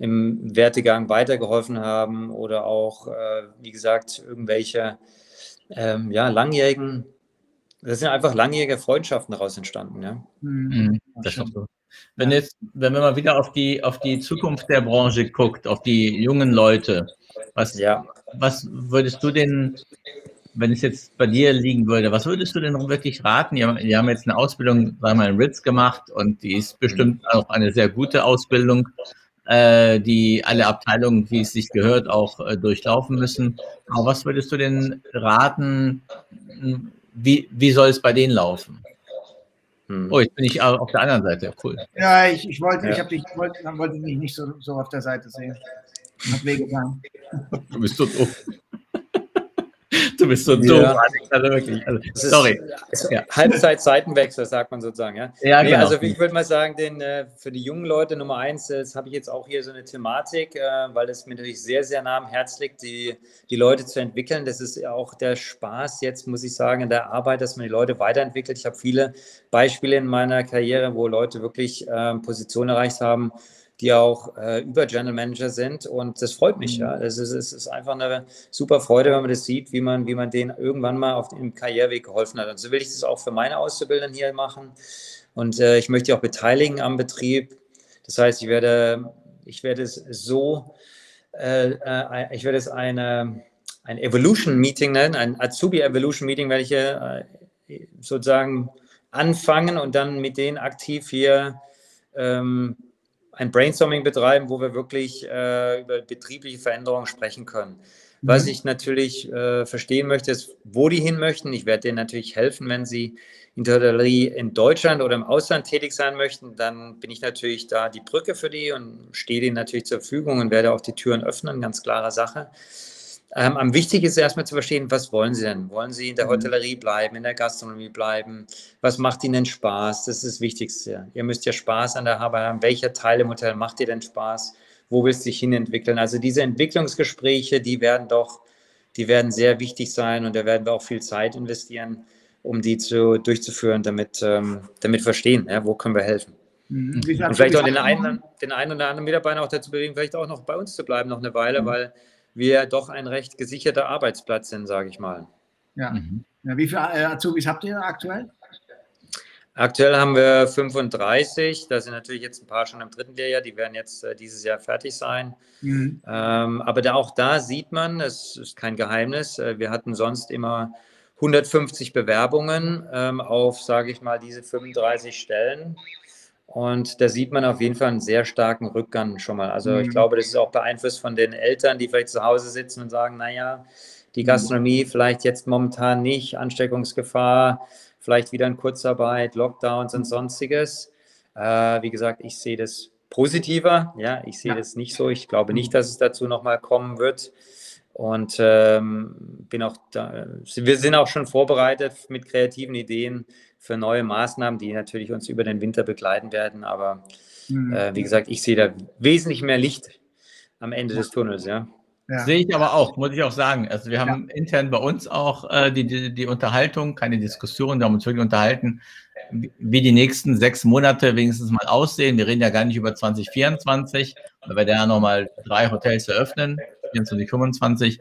im Werdegang weitergeholfen haben oder auch, wie gesagt, irgendwelche langjährigen, das sind einfach langjährige Freundschaften daraus entstanden. Ja. Das ist doch so. Wenn wir mal wieder auf die Zukunft der Branche guckt, auf die jungen Leute, was würdest du denn, wenn es jetzt bei dir liegen würde, was würdest du denn wirklich raten? Die haben jetzt eine Ausbildung, sagen wir mal, in Ritz gemacht und die ist bestimmt auch eine sehr gute Ausbildung, die alle Abteilungen, wie es sich gehört, auch durchlaufen müssen. Aber was würdest du denn raten, wie soll es bei denen laufen? Oh, jetzt bin ich auf der anderen Seite. Cool. Ja, ich wollte dich nicht so auf der Seite sehen. Hat wehgetan. Du bist so doof. Du bist so doof, Alex. Also wirklich. Also, sorry. Halbzeit-Seitenwechsel, sagt man sozusagen. Ja, genau. Also ich würde mal sagen, für die jungen Leute Nummer 1, das habe ich jetzt auch hier so eine Thematik, weil es mir natürlich sehr, sehr nah am Herz liegt, die Leute zu entwickeln. Das ist ja auch der Spaß jetzt, muss ich sagen, in der Arbeit, dass man die Leute weiterentwickelt. Ich habe viele Beispiele in meiner Karriere, wo Leute wirklich Positionen erreicht haben, die auch über General Manager sind, und das freut mich. Ja. Es ist einfach eine super Freude, wenn man das sieht, wie man denen irgendwann mal auf dem Karriereweg geholfen hat. Und so will ich das auch für meine Auszubildenden hier machen, und ich möchte die auch beteiligen am Betrieb. Das heißt, ich werde es ein Evolution Meeting nennen, ein Azubi Evolution Meeting, werde ich hier sozusagen anfangen und dann mit denen aktiv hier ein Brainstorming betreiben, wo wir wirklich über betriebliche Veränderungen sprechen können. Was ich natürlich verstehen möchte, ist, wo die hin möchten. Ich werde denen natürlich helfen, wenn sie in der Hotellerie in Deutschland oder im Ausland tätig sein möchten. Dann bin ich natürlich da die Brücke für die und stehe denen natürlich zur Verfügung und werde auch die Türen öffnen, ganz klare Sache. Am wichtigsten ist erstmal zu verstehen, was wollen Sie denn? Wollen Sie in der Hotellerie bleiben, in der Gastronomie bleiben? Was macht Ihnen Spaß? Das ist das Wichtigste. Ihr müsst ja Spaß an der Arbeit haben. Welcher Teil im Hotel macht dir denn Spaß? Wo willst du dich hin entwickeln? Also diese Entwicklungsgespräche, die werden sehr wichtig sein, und da werden wir auch viel Zeit investieren, um die durchzuführen, damit verstehen, ja, wo können wir helfen. Und vielleicht auch den einen oder anderen Mitarbeiter auch dazu bewegen, vielleicht auch noch bei uns zu bleiben, noch eine Weile, weil wir doch ein recht gesicherter Arbeitsplatz sind, sage ich mal. Ja. Ja, wie viele Azubis habt ihr aktuell? Aktuell haben wir 35. Da sind natürlich jetzt ein paar schon im 3. Lehrjahr. Die werden jetzt dieses Jahr fertig sein. Aber auch da sieht man, es ist kein Geheimnis, wir hatten sonst immer 150 Bewerbungen auf, sage ich mal, diese 35 Stellen. Und da sieht man auf jeden Fall einen sehr starken Rückgang schon mal. Also ich glaube, das ist auch beeinflusst von den Eltern, die vielleicht zu Hause sitzen und sagen, naja, die Gastronomie vielleicht jetzt momentan nicht, Ansteckungsgefahr, vielleicht wieder in Kurzarbeit, Lockdowns und Sonstiges. Wie gesagt, ich sehe das positiver. Ja, ich sehe das nicht so. Ich glaube nicht, dass es dazu nochmal kommen wird. Und bin auch da. Wir sind auch schon vorbereitet mit kreativen Ideen für neue Maßnahmen, die natürlich uns über den Winter begleiten werden. Aber wie gesagt, ich sehe da wesentlich mehr Licht am Ende des Tunnels. Ja. Sehe ich aber auch, muss ich auch sagen. Also wir haben intern bei uns auch die Unterhaltung, keine Diskussion, wir haben uns wirklich unterhalten, wie die nächsten 6 Monate wenigstens mal aussehen. Wir reden ja gar nicht über 2024, weil wir da ja nochmal 3 Hotels eröffnen, 24, 25.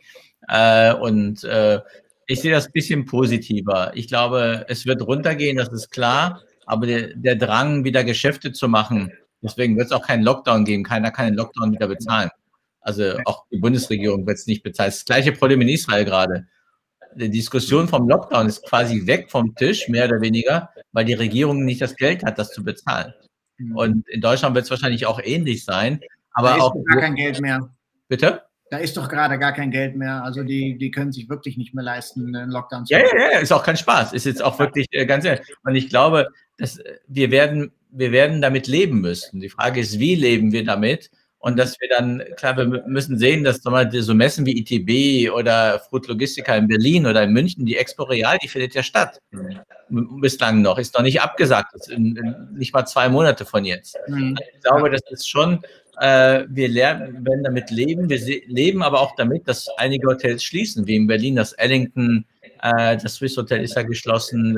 Ich sehe das ein bisschen positiver. Ich glaube, es wird runtergehen, das ist klar, aber der Drang, wieder Geschäfte zu machen, deswegen wird es auch keinen Lockdown geben. Keiner kann den Lockdown wieder bezahlen. Also auch die Bundesregierung wird es nicht bezahlt. Das gleiche Problem in Israel gerade. Die Diskussion vom Lockdown ist quasi weg vom Tisch, mehr oder weniger, weil die Regierung nicht das Geld hat, das zu bezahlen. Und in Deutschland wird es wahrscheinlich auch ähnlich sein. Aber da ist auch gar kein Geld mehr. Bitte? Da ist doch gerade gar kein Geld mehr. Also die können sich wirklich nicht mehr leisten, einen Lockdown zu machen. Ja, ist auch kein Spaß. Ist jetzt auch wirklich ganz ehrlich. Und ich glaube, dass wir werden damit leben müssen. Die Frage ist, wie leben wir damit? Und dass wir dann, klar, wir müssen sehen, dass so Messen wie ITB oder Fruit Logistica in Berlin oder in München, die Expo Real, die findet ja statt. Bislang noch, ist noch nicht abgesagt, das ist nicht mal 2 Monate von jetzt. Ich glaube, das ist schon, wir werden damit leben, wir leben aber auch damit, dass einige Hotels schließen, wie in Berlin das Ellington Das Swiss Hotel ist ja geschlossen.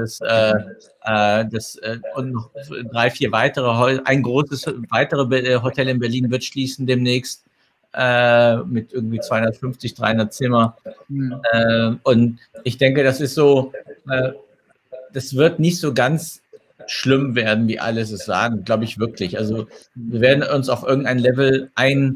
Und noch 3, 4 weitere. Ein großes weitere Hotel in Berlin wird schließen demnächst mit irgendwie 250, 300 Zimmer. Und ich denke, das ist so, das wird nicht so ganz schlimm werden, wie alle es sagen, glaube ich wirklich. Also wir werden uns auf irgendein Level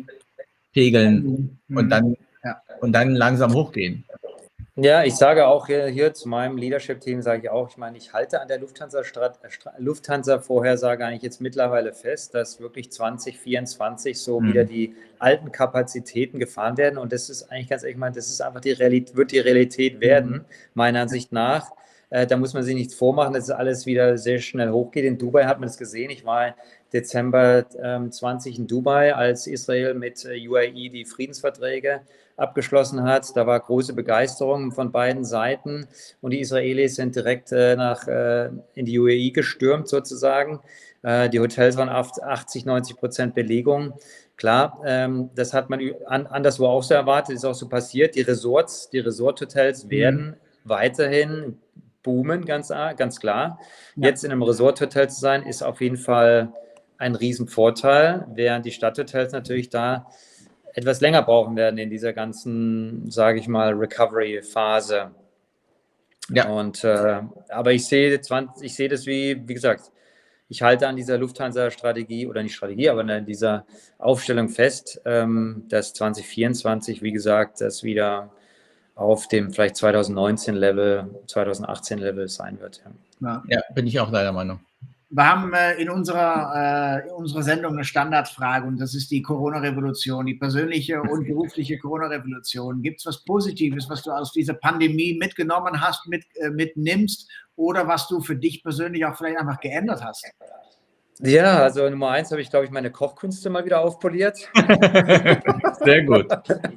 einpegeln und dann langsam hochgehen. Ja, ich sage auch hier zu meinem Leadership-Team, sage ich auch, ich meine, ich halte an der Lufthansa-Vorhersage eigentlich jetzt mittlerweile fest, dass wirklich 2024 so wieder die alten Kapazitäten gefahren werden und das ist eigentlich ganz ehrlich, das ist einfach wird die Realität werden, meiner Ansicht nach. Da muss man sich nichts vormachen, dass alles wieder sehr schnell hochgeht. In Dubai hat man das gesehen. Ich war Dezember 20 in Dubai, als Israel mit UAE die Friedensverträge abgeschlossen hat. Da war große Begeisterung von beiden Seiten und die Israelis sind direkt in die UAE gestürmt sozusagen. Die Hotels waren auf 80-90% Belegung. Klar, das hat man anderswo auch so erwartet, ist auch so passiert. Die Resort-Hotels werden weiterhin boomen, ganz klar. Ja. Jetzt in einem Resort-Hotel zu sein, ist auf jeden Fall ein Riesenvorteil, während die Stadthotels natürlich da etwas länger brauchen werden in dieser ganzen, sage ich mal, Recovery-Phase. Ja. Und, aber ich sehe das wie gesagt, ich halte an dieser Lufthansa-Strategie, oder nicht Strategie, aber an dieser Aufstellung fest, dass 2024, wie gesagt, das wieder auf dem vielleicht 2019-Level, 2018-Level sein wird. Ja, bin ich auch deiner Meinung. Wir haben in unserer Sendung eine Standardfrage und das ist die Corona-Revolution, die persönliche und berufliche Corona-Revolution. Gibt es was Positives, was du aus dieser Pandemie mitgenommen hast, mitnimmst oder was du für dich persönlich auch vielleicht einfach geändert hast? Ja, also Nummer 1 habe ich, glaube ich, meine Kochkünste mal wieder aufpoliert. Sehr gut.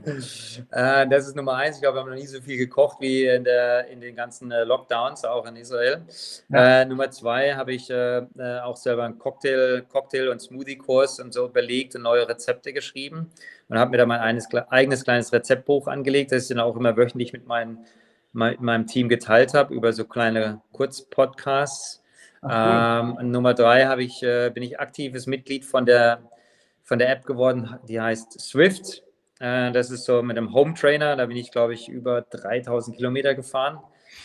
Das ist Nummer 1. Ich glaube, wir haben noch nie so viel gekocht wie in den ganzen Lockdowns, auch in Israel. Ja. Nummer 2 habe ich auch selber einen Cocktail- und Smoothie-Kurs und so belegt und neue Rezepte geschrieben und habe mir da mein eigenes kleines Rezeptbuch angelegt, das ich dann auch immer wöchentlich mit meinem Team geteilt habe über so kleine Kurzpodcasts. Nummer 3 bin ich aktives Mitglied von der App geworden, die heißt Swift. Das ist so mit einem Home Trainer, da bin ich, glaube ich, über 3000 Kilometer gefahren.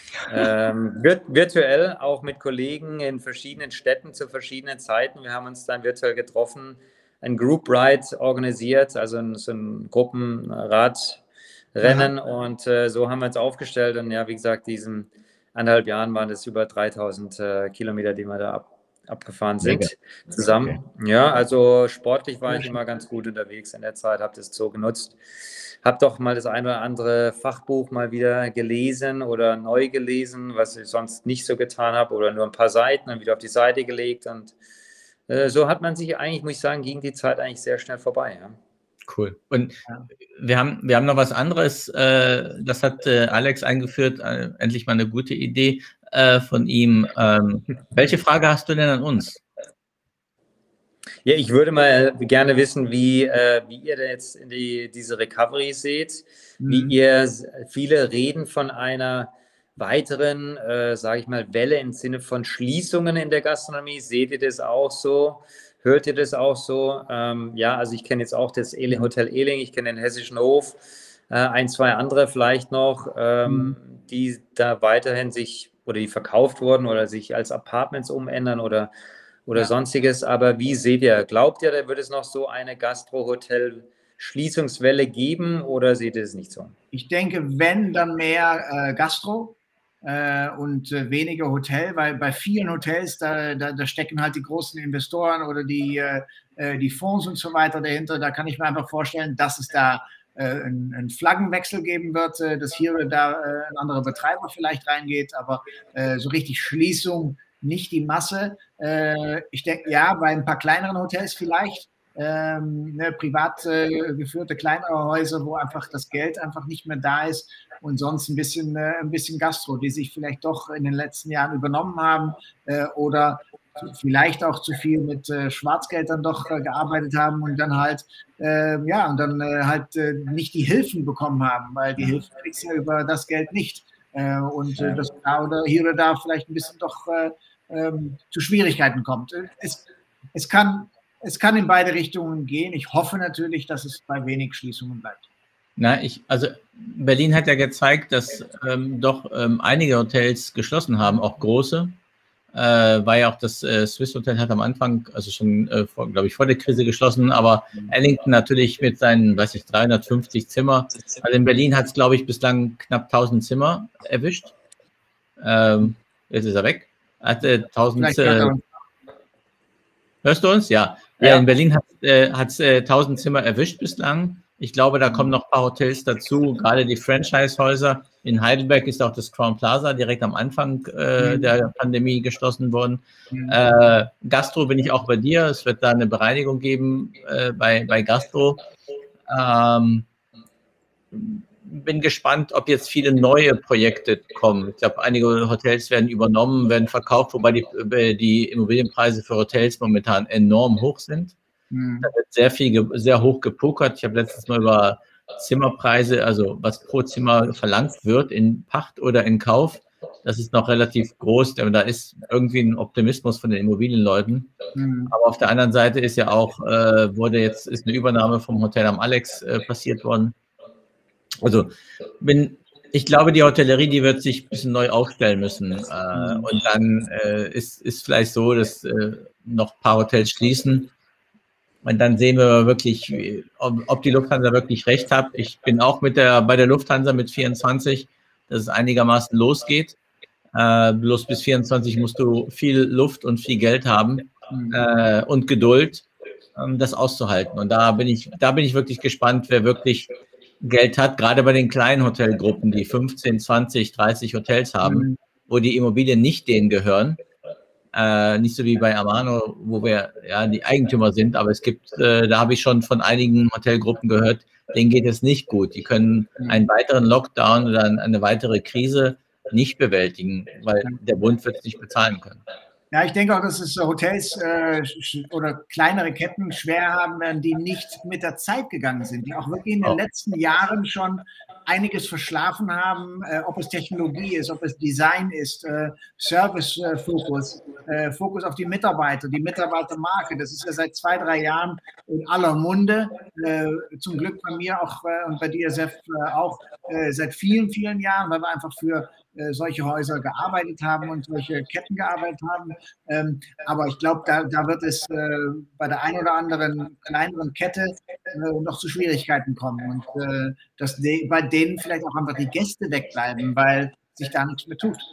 Virtuell, auch mit Kollegen in verschiedenen Städten zu verschiedenen Zeiten. Wir haben uns dann virtuell getroffen, ein Group Ride organisiert, also so ein Gruppenradrennen und so haben wir uns aufgestellt und ja, wie gesagt, diesen 1,5 Jahren waren das über 3000 Kilometer, die wir da abgefahren sind zusammen. Okay. Ja, also sportlich war ich immer ganz gut unterwegs in der Zeit, habe das so genutzt. Habe doch mal das ein oder andere Fachbuch mal wieder gelesen oder neu gelesen, was ich sonst nicht so getan habe oder nur ein paar Seiten und wieder auf die Seite gelegt und so hat man sich eigentlich, muss ich sagen, ging die Zeit eigentlich sehr schnell vorbei. Ja. Cool. Und wir haben noch was anderes, das hat Alex eingeführt, endlich mal eine gute Idee von ihm. Welche Frage hast du denn an uns? Ja, ich würde mal gerne wissen, wie ihr denn jetzt diese Recovery seht, viele reden von einer weiteren, sage ich mal, Welle im Sinne von Schließungen in der Gastronomie. Seht ihr das auch so? Hört ihr das auch so? Ja, also ich kenne jetzt auch das Hotel Ehling, ich kenne den Hessischen Hof, 1, 2 andere vielleicht noch, die da weiterhin die verkauft wurden oder sich als Apartments umändern oder sonstiges. Aber wie seht ihr? Glaubt ihr, da wird es noch so eine Gastro-Hotel-Schließungswelle geben oder seht ihr es nicht so? Ich denke, wenn, dann mehr Gastro. Und weniger Hotel, weil bei vielen Hotels, da stecken halt die großen Investoren oder die Fonds und so weiter dahinter. Da kann ich mir einfach vorstellen, dass es da einen Flaggenwechsel geben wird, dass hier oder da ein anderer Betreiber vielleicht reingeht, aber so richtig Schließung, nicht die Masse. Ich denke, ja, bei ein paar kleineren Hotels vielleicht, privat geführte kleinere Häuser, wo einfach das Geld einfach nicht mehr da ist und sonst ein bisschen Gastro, die sich vielleicht doch in den letzten Jahren übernommen haben oder vielleicht auch zu viel mit Schwarzgeld dann doch gearbeitet haben und dann halt nicht die Hilfen bekommen haben, weil die Hilfen kriegst du ja über das Geld nicht. dass da oder hier oder da vielleicht ein bisschen doch zu Schwierigkeiten kommt. Es kann in beide Richtungen gehen. Ich hoffe natürlich, dass es bei wenig Schließungen bleibt. Also Berlin hat ja gezeigt, dass doch einige Hotels geschlossen haben, auch große. War ja auch das Swiss Hotel hat am Anfang, also schon, glaube ich, vor der Krise geschlossen, aber Ellington natürlich mit seinen, 350 Zimmer. Also in Berlin hat es, glaube ich, bislang knapp 1000 Zimmer erwischt. Jetzt ist er weg. Hatte 1000. Hörst du uns? Ja. In Berlin hat es 1000 Zimmer erwischt bislang. Ich glaube, da kommen noch ein paar Hotels dazu, gerade die Franchise-Häuser. In Heidelberg ist auch das Crowne Plaza direkt am Anfang der Pandemie geschlossen worden. Gastro bin ich auch bei dir. Es wird da eine Bereinigung geben bei Gastro. Bin gespannt, ob jetzt viele neue Projekte kommen. Ich glaube, einige Hotels werden übernommen, werden verkauft, wobei die Immobilienpreise für Hotels momentan enorm hoch sind. Da wird sehr hoch gepokert. Ich habe letztens mal über Zimmerpreise, also was pro Zimmer verlangt wird in Pacht oder in Kauf. Das ist noch relativ groß. Da ist irgendwie ein Optimismus von den Immobilienleuten. Aber auf der anderen Seite ist ja auch, ist eine Übernahme vom Hotel am Alex passiert worden. Also ich glaube, die Hotellerie, die wird sich ein bisschen neu aufstellen müssen. Und dann ist vielleicht so, dass noch ein paar Hotels schließen. Und dann sehen wir wirklich, ob die Lufthansa wirklich recht hat. Ich bin auch bei der Lufthansa mit 24, dass es einigermaßen losgeht. Bloß bis 24 musst du viel Luft und viel Geld haben und Geduld, das auszuhalten. Und da bin ich wirklich gespannt, wer wirklich Geld hat, gerade bei den kleinen Hotelgruppen, die 15, 20, 30 Hotels haben, wo die Immobilien nicht denen gehören. Nicht so wie bei Amano, wo wir ja die Eigentümer sind, aber es gibt, da habe ich schon von einigen Hotelgruppen gehört, denen geht es nicht gut. Die können einen weiteren Lockdown oder eine weitere Krise nicht bewältigen, weil der Bund wird es nicht bezahlen können. Ja, ich denke auch, dass es Hotels oder kleinere Ketten schwer haben werden, die nicht mit der Zeit gegangen sind, die auch wirklich in den letzten Jahren schon einiges verschlafen haben, ob es Technologie ist, ob es Design ist, Service-Fokus, Fokus auf die Mitarbeiter, die Mitarbeitermarke. Das ist ja seit 2, 3 Jahren in aller Munde. Zum Glück bei mir auch und bei dir, Sef, auch seit vielen, vielen Jahren, weil wir einfach für solche Häuser gearbeitet haben und solche Ketten gearbeitet haben. Aber ich glaube, da wird es bei der einen oder anderen kleineren Kette noch zu Schwierigkeiten kommen und dass bei denen vielleicht auch einfach die Gäste wegbleiben, weil sich da nichts mehr tut.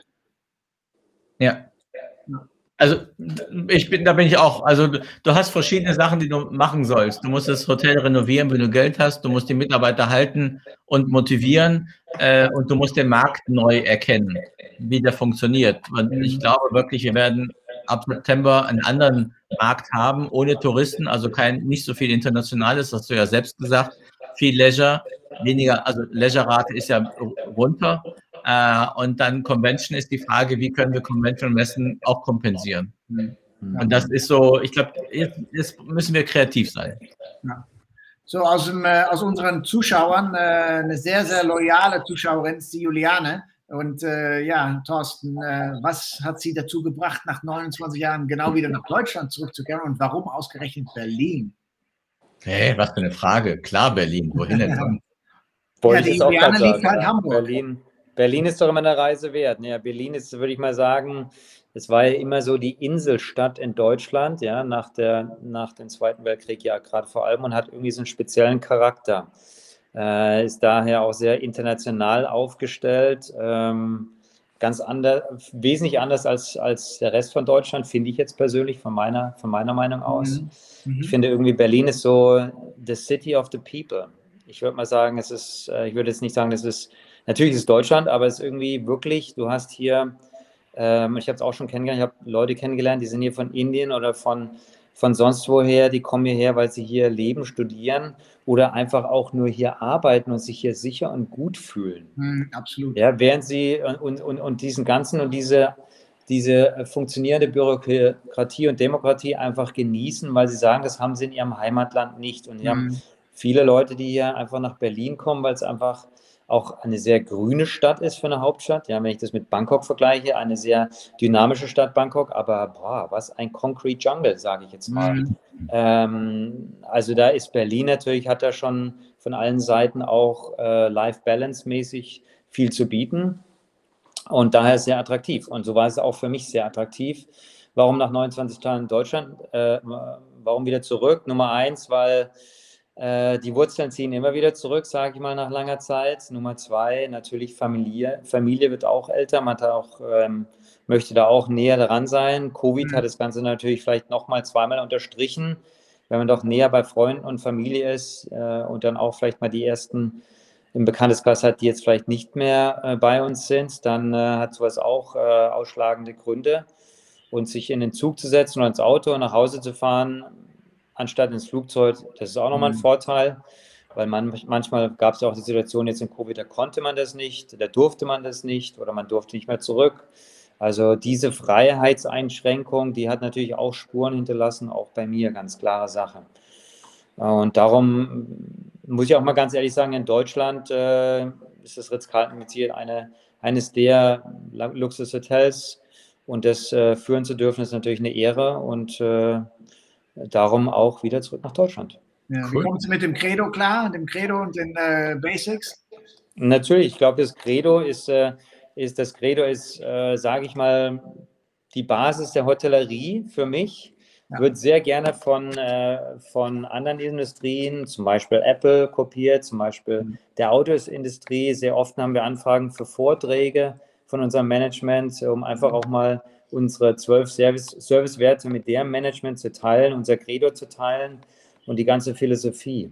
Ja. Also da bin ich auch, also du hast verschiedene Sachen, die du machen sollst. Du musst das Hotel renovieren, wenn du Geld hast, du musst die Mitarbeiter halten und motivieren und du musst den Markt neu erkennen, wie der funktioniert. Und ich glaube wirklich, wir werden ab September einen anderen Markt haben, ohne Touristen, also nicht so viel Internationales, hast du ja selbst gesagt, viel Leisure, weniger, also Leisure-Rate ist ja runter. Und dann Convention ist die Frage, wie können wir Convention-Messen auch kompensieren? Und das ist so, ich glaube, jetzt müssen wir kreativ sein. Ja. So, aus unseren Zuschauern, eine sehr, sehr loyale Zuschauerin ist die Juliane. Und ja, Thorsten, was hat sie dazu gebracht, nach 29 Jahren genau wieder nach Deutschland zurückzukehren und warum ausgerechnet Berlin? Hey, was für eine Frage. Klar, Berlin. Wohin denn sonst? Ja, die Juliane liegt halt Hamburg. Berlin ist doch immer eine Reise wert. Ja, Berlin ist, würde ich mal sagen, es war ja immer so die Inselstadt in Deutschland, ja, nach dem Zweiten Weltkrieg ja gerade vor allem und hat irgendwie so einen speziellen Charakter. Ist daher auch sehr international aufgestellt, ganz anders, wesentlich anders als der Rest von Deutschland, finde ich jetzt persönlich von meiner Meinung aus. Ich finde irgendwie Berlin ist so the city of the people. Ich würde mal sagen, ich würde jetzt nicht sagen, natürlich ist es Deutschland, aber es ist irgendwie wirklich, du hast hier, ich habe es auch schon kennengelernt, ich habe Leute kennengelernt, die sind hier von Indien oder von sonst woher, die kommen hierher, weil sie hier leben, studieren oder einfach auch nur hier arbeiten und sich hier sicher und gut fühlen. Absolut. Ja, während sie und diesen ganzen und diese funktionierende Bürokratie und Demokratie einfach genießen, weil sie sagen, das haben sie in ihrem Heimatland nicht. Und wir haben viele Leute, die hier einfach nach Berlin kommen, weil es einfach auch eine sehr grüne Stadt ist für eine Hauptstadt. Ja, wenn ich das mit Bangkok vergleiche, eine sehr dynamische Stadt Bangkok, aber boah, was ein Concrete Jungle, sage ich jetzt mal. Also da ist Berlin natürlich, hat da schon von allen Seiten auch Life-Balance-mäßig viel zu bieten und daher sehr attraktiv. Und so war es auch für mich sehr attraktiv. Warum nach 29 Tagen in Deutschland? Warum wieder zurück? Nummer 1, weil die Wurzeln ziehen immer wieder zurück, sage ich mal, nach langer Zeit. Nummer 2, natürlich Familie. Familie wird auch älter, man hat auch, möchte da auch näher dran sein. Covid hat das Ganze natürlich vielleicht nochmal zweimal unterstrichen. Wenn man doch näher bei Freunden und Familie ist und dann auch vielleicht mal die ersten im Bekanntenkreis hat, die jetzt vielleicht nicht mehr bei uns sind, dann hat sowas auch ausschlagende Gründe. Und sich in den Zug zu setzen oder ins Auto und nach Hause zu fahren, anstatt ins Flugzeug, das ist auch nochmal ein Vorteil, weil manchmal gab es ja auch die Situation jetzt in Covid, da konnte man das nicht, da durfte man das nicht oder man durfte nicht mehr zurück. Also diese Freiheitseinschränkung, die hat natürlich auch Spuren hinterlassen, auch bei mir, ganz klare Sache. Und darum muss ich auch mal ganz ehrlich sagen, in Deutschland ist das Ritz-Carlton mit Sicherheit eines der Luxushotels und das führen zu dürfen, ist natürlich eine Ehre und darum auch wieder zurück nach Deutschland. Ja, cool. Wie kommst du mit dem Credo klar, dem Credo und den Basics? Natürlich, ich glaube, das Credo ist, sage ich mal, die Basis der Hotellerie für mich. Ja. Wird sehr gerne von anderen Industrien, zum Beispiel Apple, kopiert, zum Beispiel der Autosindustrie. Sehr oft haben wir Anfragen für Vorträge von unserem Management, um einfach auch mal unsere 12 Servicewerte mit deren Management zu teilen, unser Credo zu teilen und die ganze Philosophie.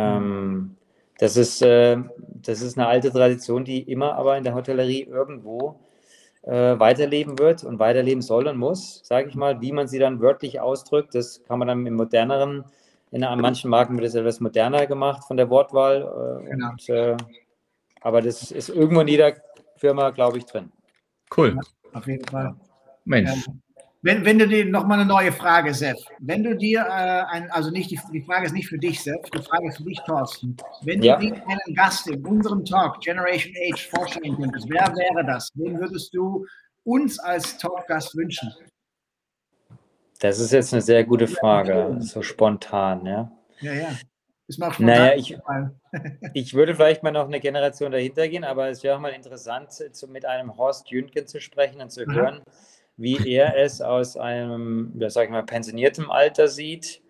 Das ist eine alte Tradition, die immer aber in der Hotellerie irgendwo weiterleben wird und weiterleben soll und muss, sage ich mal. Wie man sie dann wörtlich ausdrückt, das kann man dann im moderneren, an manchen Marken wird es etwas moderner gemacht von der Wortwahl. Genau. Aber das ist irgendwo in jeder Firma, glaube ich, drin. Cool. Ja, auf jeden Fall. Mensch. Wenn du dir nochmal eine neue Frage, Sepp, wenn du dir, also nicht die Frage ist nicht für dich, Sepp, die Frage ist für dich, Thorsten. Wenn du dir einen Gast in unserem Talk, Generation Age, vorstellen könntest, wer wäre das? Wen würdest du uns als Talkgast wünschen? Das ist jetzt eine sehr gute Frage, so spontan, ja. Ja, ja. Ist mal spontan. Naja, ich würde vielleicht mal noch eine Generation dahinter gehen, aber es wäre auch mal interessant, mit einem Horst Jündgen zu sprechen und zu hören, wie er es aus einem, sag ich mal, pensioniertem Alter sieht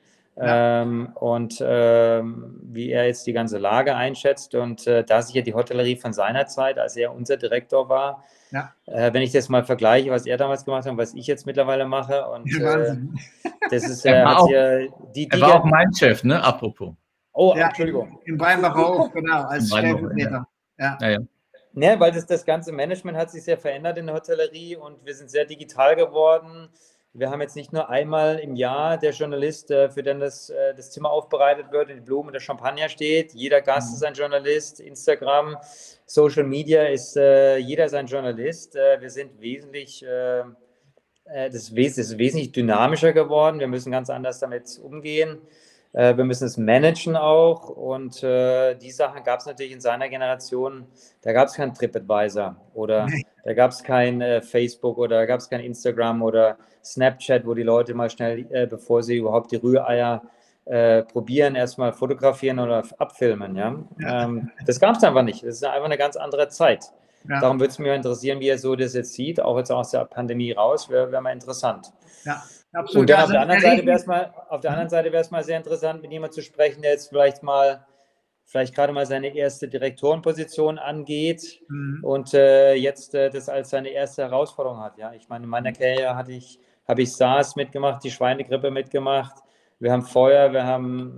und wie er jetzt die ganze Lage einschätzt. Und da sich ja die Hotellerie von seiner Zeit, als er unser Direktor war, wenn ich das mal vergleiche, was er damals gemacht hat und was ich jetzt mittlerweile mache, und das ist er war auch mein Chef, ne? Apropos. Oh, Entschuldigung. Im Weinbacher Hof, genau, als Stellvertreter. Ja, weil das ganze Management hat sich sehr verändert in der Hotellerie und wir sind sehr digital geworden. Wir haben jetzt nicht nur einmal im Jahr der Journalist, für den das Zimmer aufbereitet wird, die Blumen, der Champagner steht. Jeder Gast ist ein Journalist. Instagram, Social Media ist jeder ist ein Journalist. Wir sind wesentlich, das ist wesentlich dynamischer geworden. Wir müssen ganz anders damit umgehen. Wir müssen es managen auch und die Sachen gab es natürlich in seiner Generation, da gab es keinen TripAdvisor oder da gab es kein Facebook oder da gab es kein Instagram oder Snapchat, wo die Leute mal schnell, bevor sie überhaupt die Rühreier probieren, erstmal fotografieren oder abfilmen. Ja? Das gab es einfach nicht, das ist einfach eine ganz andere Zeit. Ja. Darum würde es mich interessieren, wie er so das jetzt sieht, auch jetzt aus der Pandemie raus, wäre mal interessant. Ja. Absolut. Und dann auf der anderen Seite wäre es mal sehr interessant, mit jemandem zu sprechen, der jetzt vielleicht gerade mal seine erste Direktorenposition angeht und jetzt das als seine erste Herausforderung hat. Ja, ich meine, in meiner Karriere habe ich SARS mitgemacht, die Schweinegrippe mitgemacht. Wir haben Feuer, wir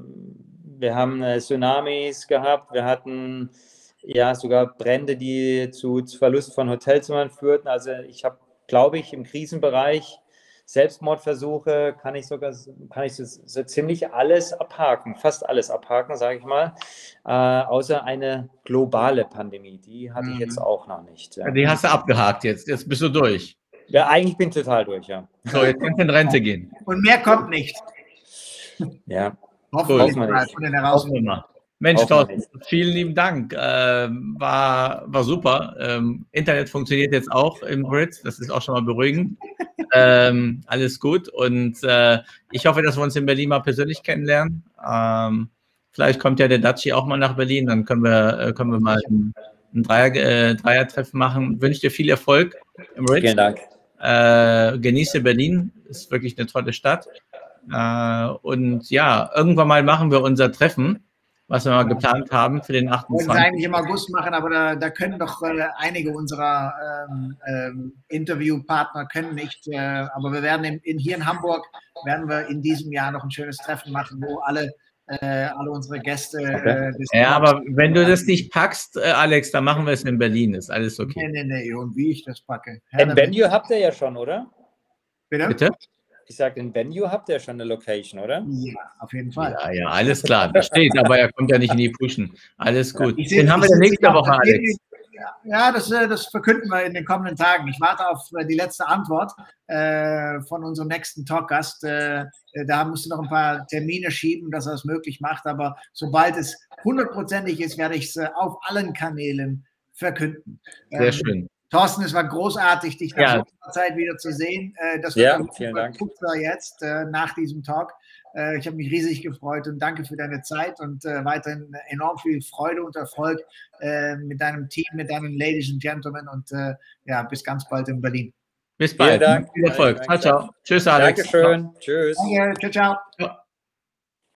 haben Tsunamis gehabt, wir hatten ja sogar Brände, die zu Verlust von Hotelzimmern führten. Also ich habe, glaube ich, im Krisenbereich Selbstmordversuche kann ich so ziemlich alles abhaken, fast alles abhaken, sage ich mal, außer eine globale Pandemie, die hatte ich jetzt auch noch nicht. Ja. Die hast du abgehakt jetzt bist du durch. Ja, eigentlich bin ich total durch, ja. So, jetzt kannst du in Rente gehen. Und mehr kommt nicht. Ja. Hoffen wir mal. Mensch, Thorsten, vielen lieben Dank. War super. Internet funktioniert jetzt auch im Brit. Das ist auch schon mal beruhigend. Alles gut. Und ich hoffe, dass wir uns in Berlin mal persönlich kennenlernen. Vielleicht kommt ja der Daci auch mal nach Berlin. Dann können wir mal ein Dreiertreffen machen. Ich wünsche dir viel Erfolg im Ritz. Vielen Dank. Genieße Berlin. Ist wirklich eine tolle Stadt. Und ja, irgendwann mal machen wir unser Treffen, was wir mal geplant haben für den 28. Wollten wir eigentlich im August machen, aber da können doch einige unserer Interviewpartner können nicht. Aber wir werden hier in Hamburg werden wir in diesem Jahr noch ein schönes Treffen machen, wo alle unsere Gäste. Ja, aber wenn du das nicht packst, Alex, dann machen wir es in Berlin. Ist alles okay. Nee. Und wie ich das packe. Ein Venue habt ihr ja schon, oder? Bitte? Ich sage, ein Venue habt ihr schon eine Location, oder? Ja, auf jeden Fall. Ja, alles klar. Das steht, aber er kommt ja nicht in die Pushen. Alles gut. Den haben wir dann nächste Woche, Alex. Ja, das verkünden wir in den kommenden Tagen. Ich warte auf die letzte Antwort von unserem nächsten Talkgast. Da musst du noch ein paar Termine schieben, dass er es möglich macht. Aber sobald es 100%ig ist, werde ich es auf allen Kanälen verkünden. Sehr schön. Thorsten, es war großartig, dich nach so einer Zeit wieder zu sehen. Das wird vielen Dank. Jetzt nach diesem Talk. Ich habe mich riesig gefreut und danke für deine Zeit und weiterhin enorm viel Freude und Erfolg mit deinem Team, mit deinen Ladies and Gentlemen und bis ganz bald in Berlin. Bis bald. Vielen Dank. Viel Erfolg. Ciao, ciao. Tschüss, Alex. Dankeschön. Tschüss. Danke. Ciao, ciao.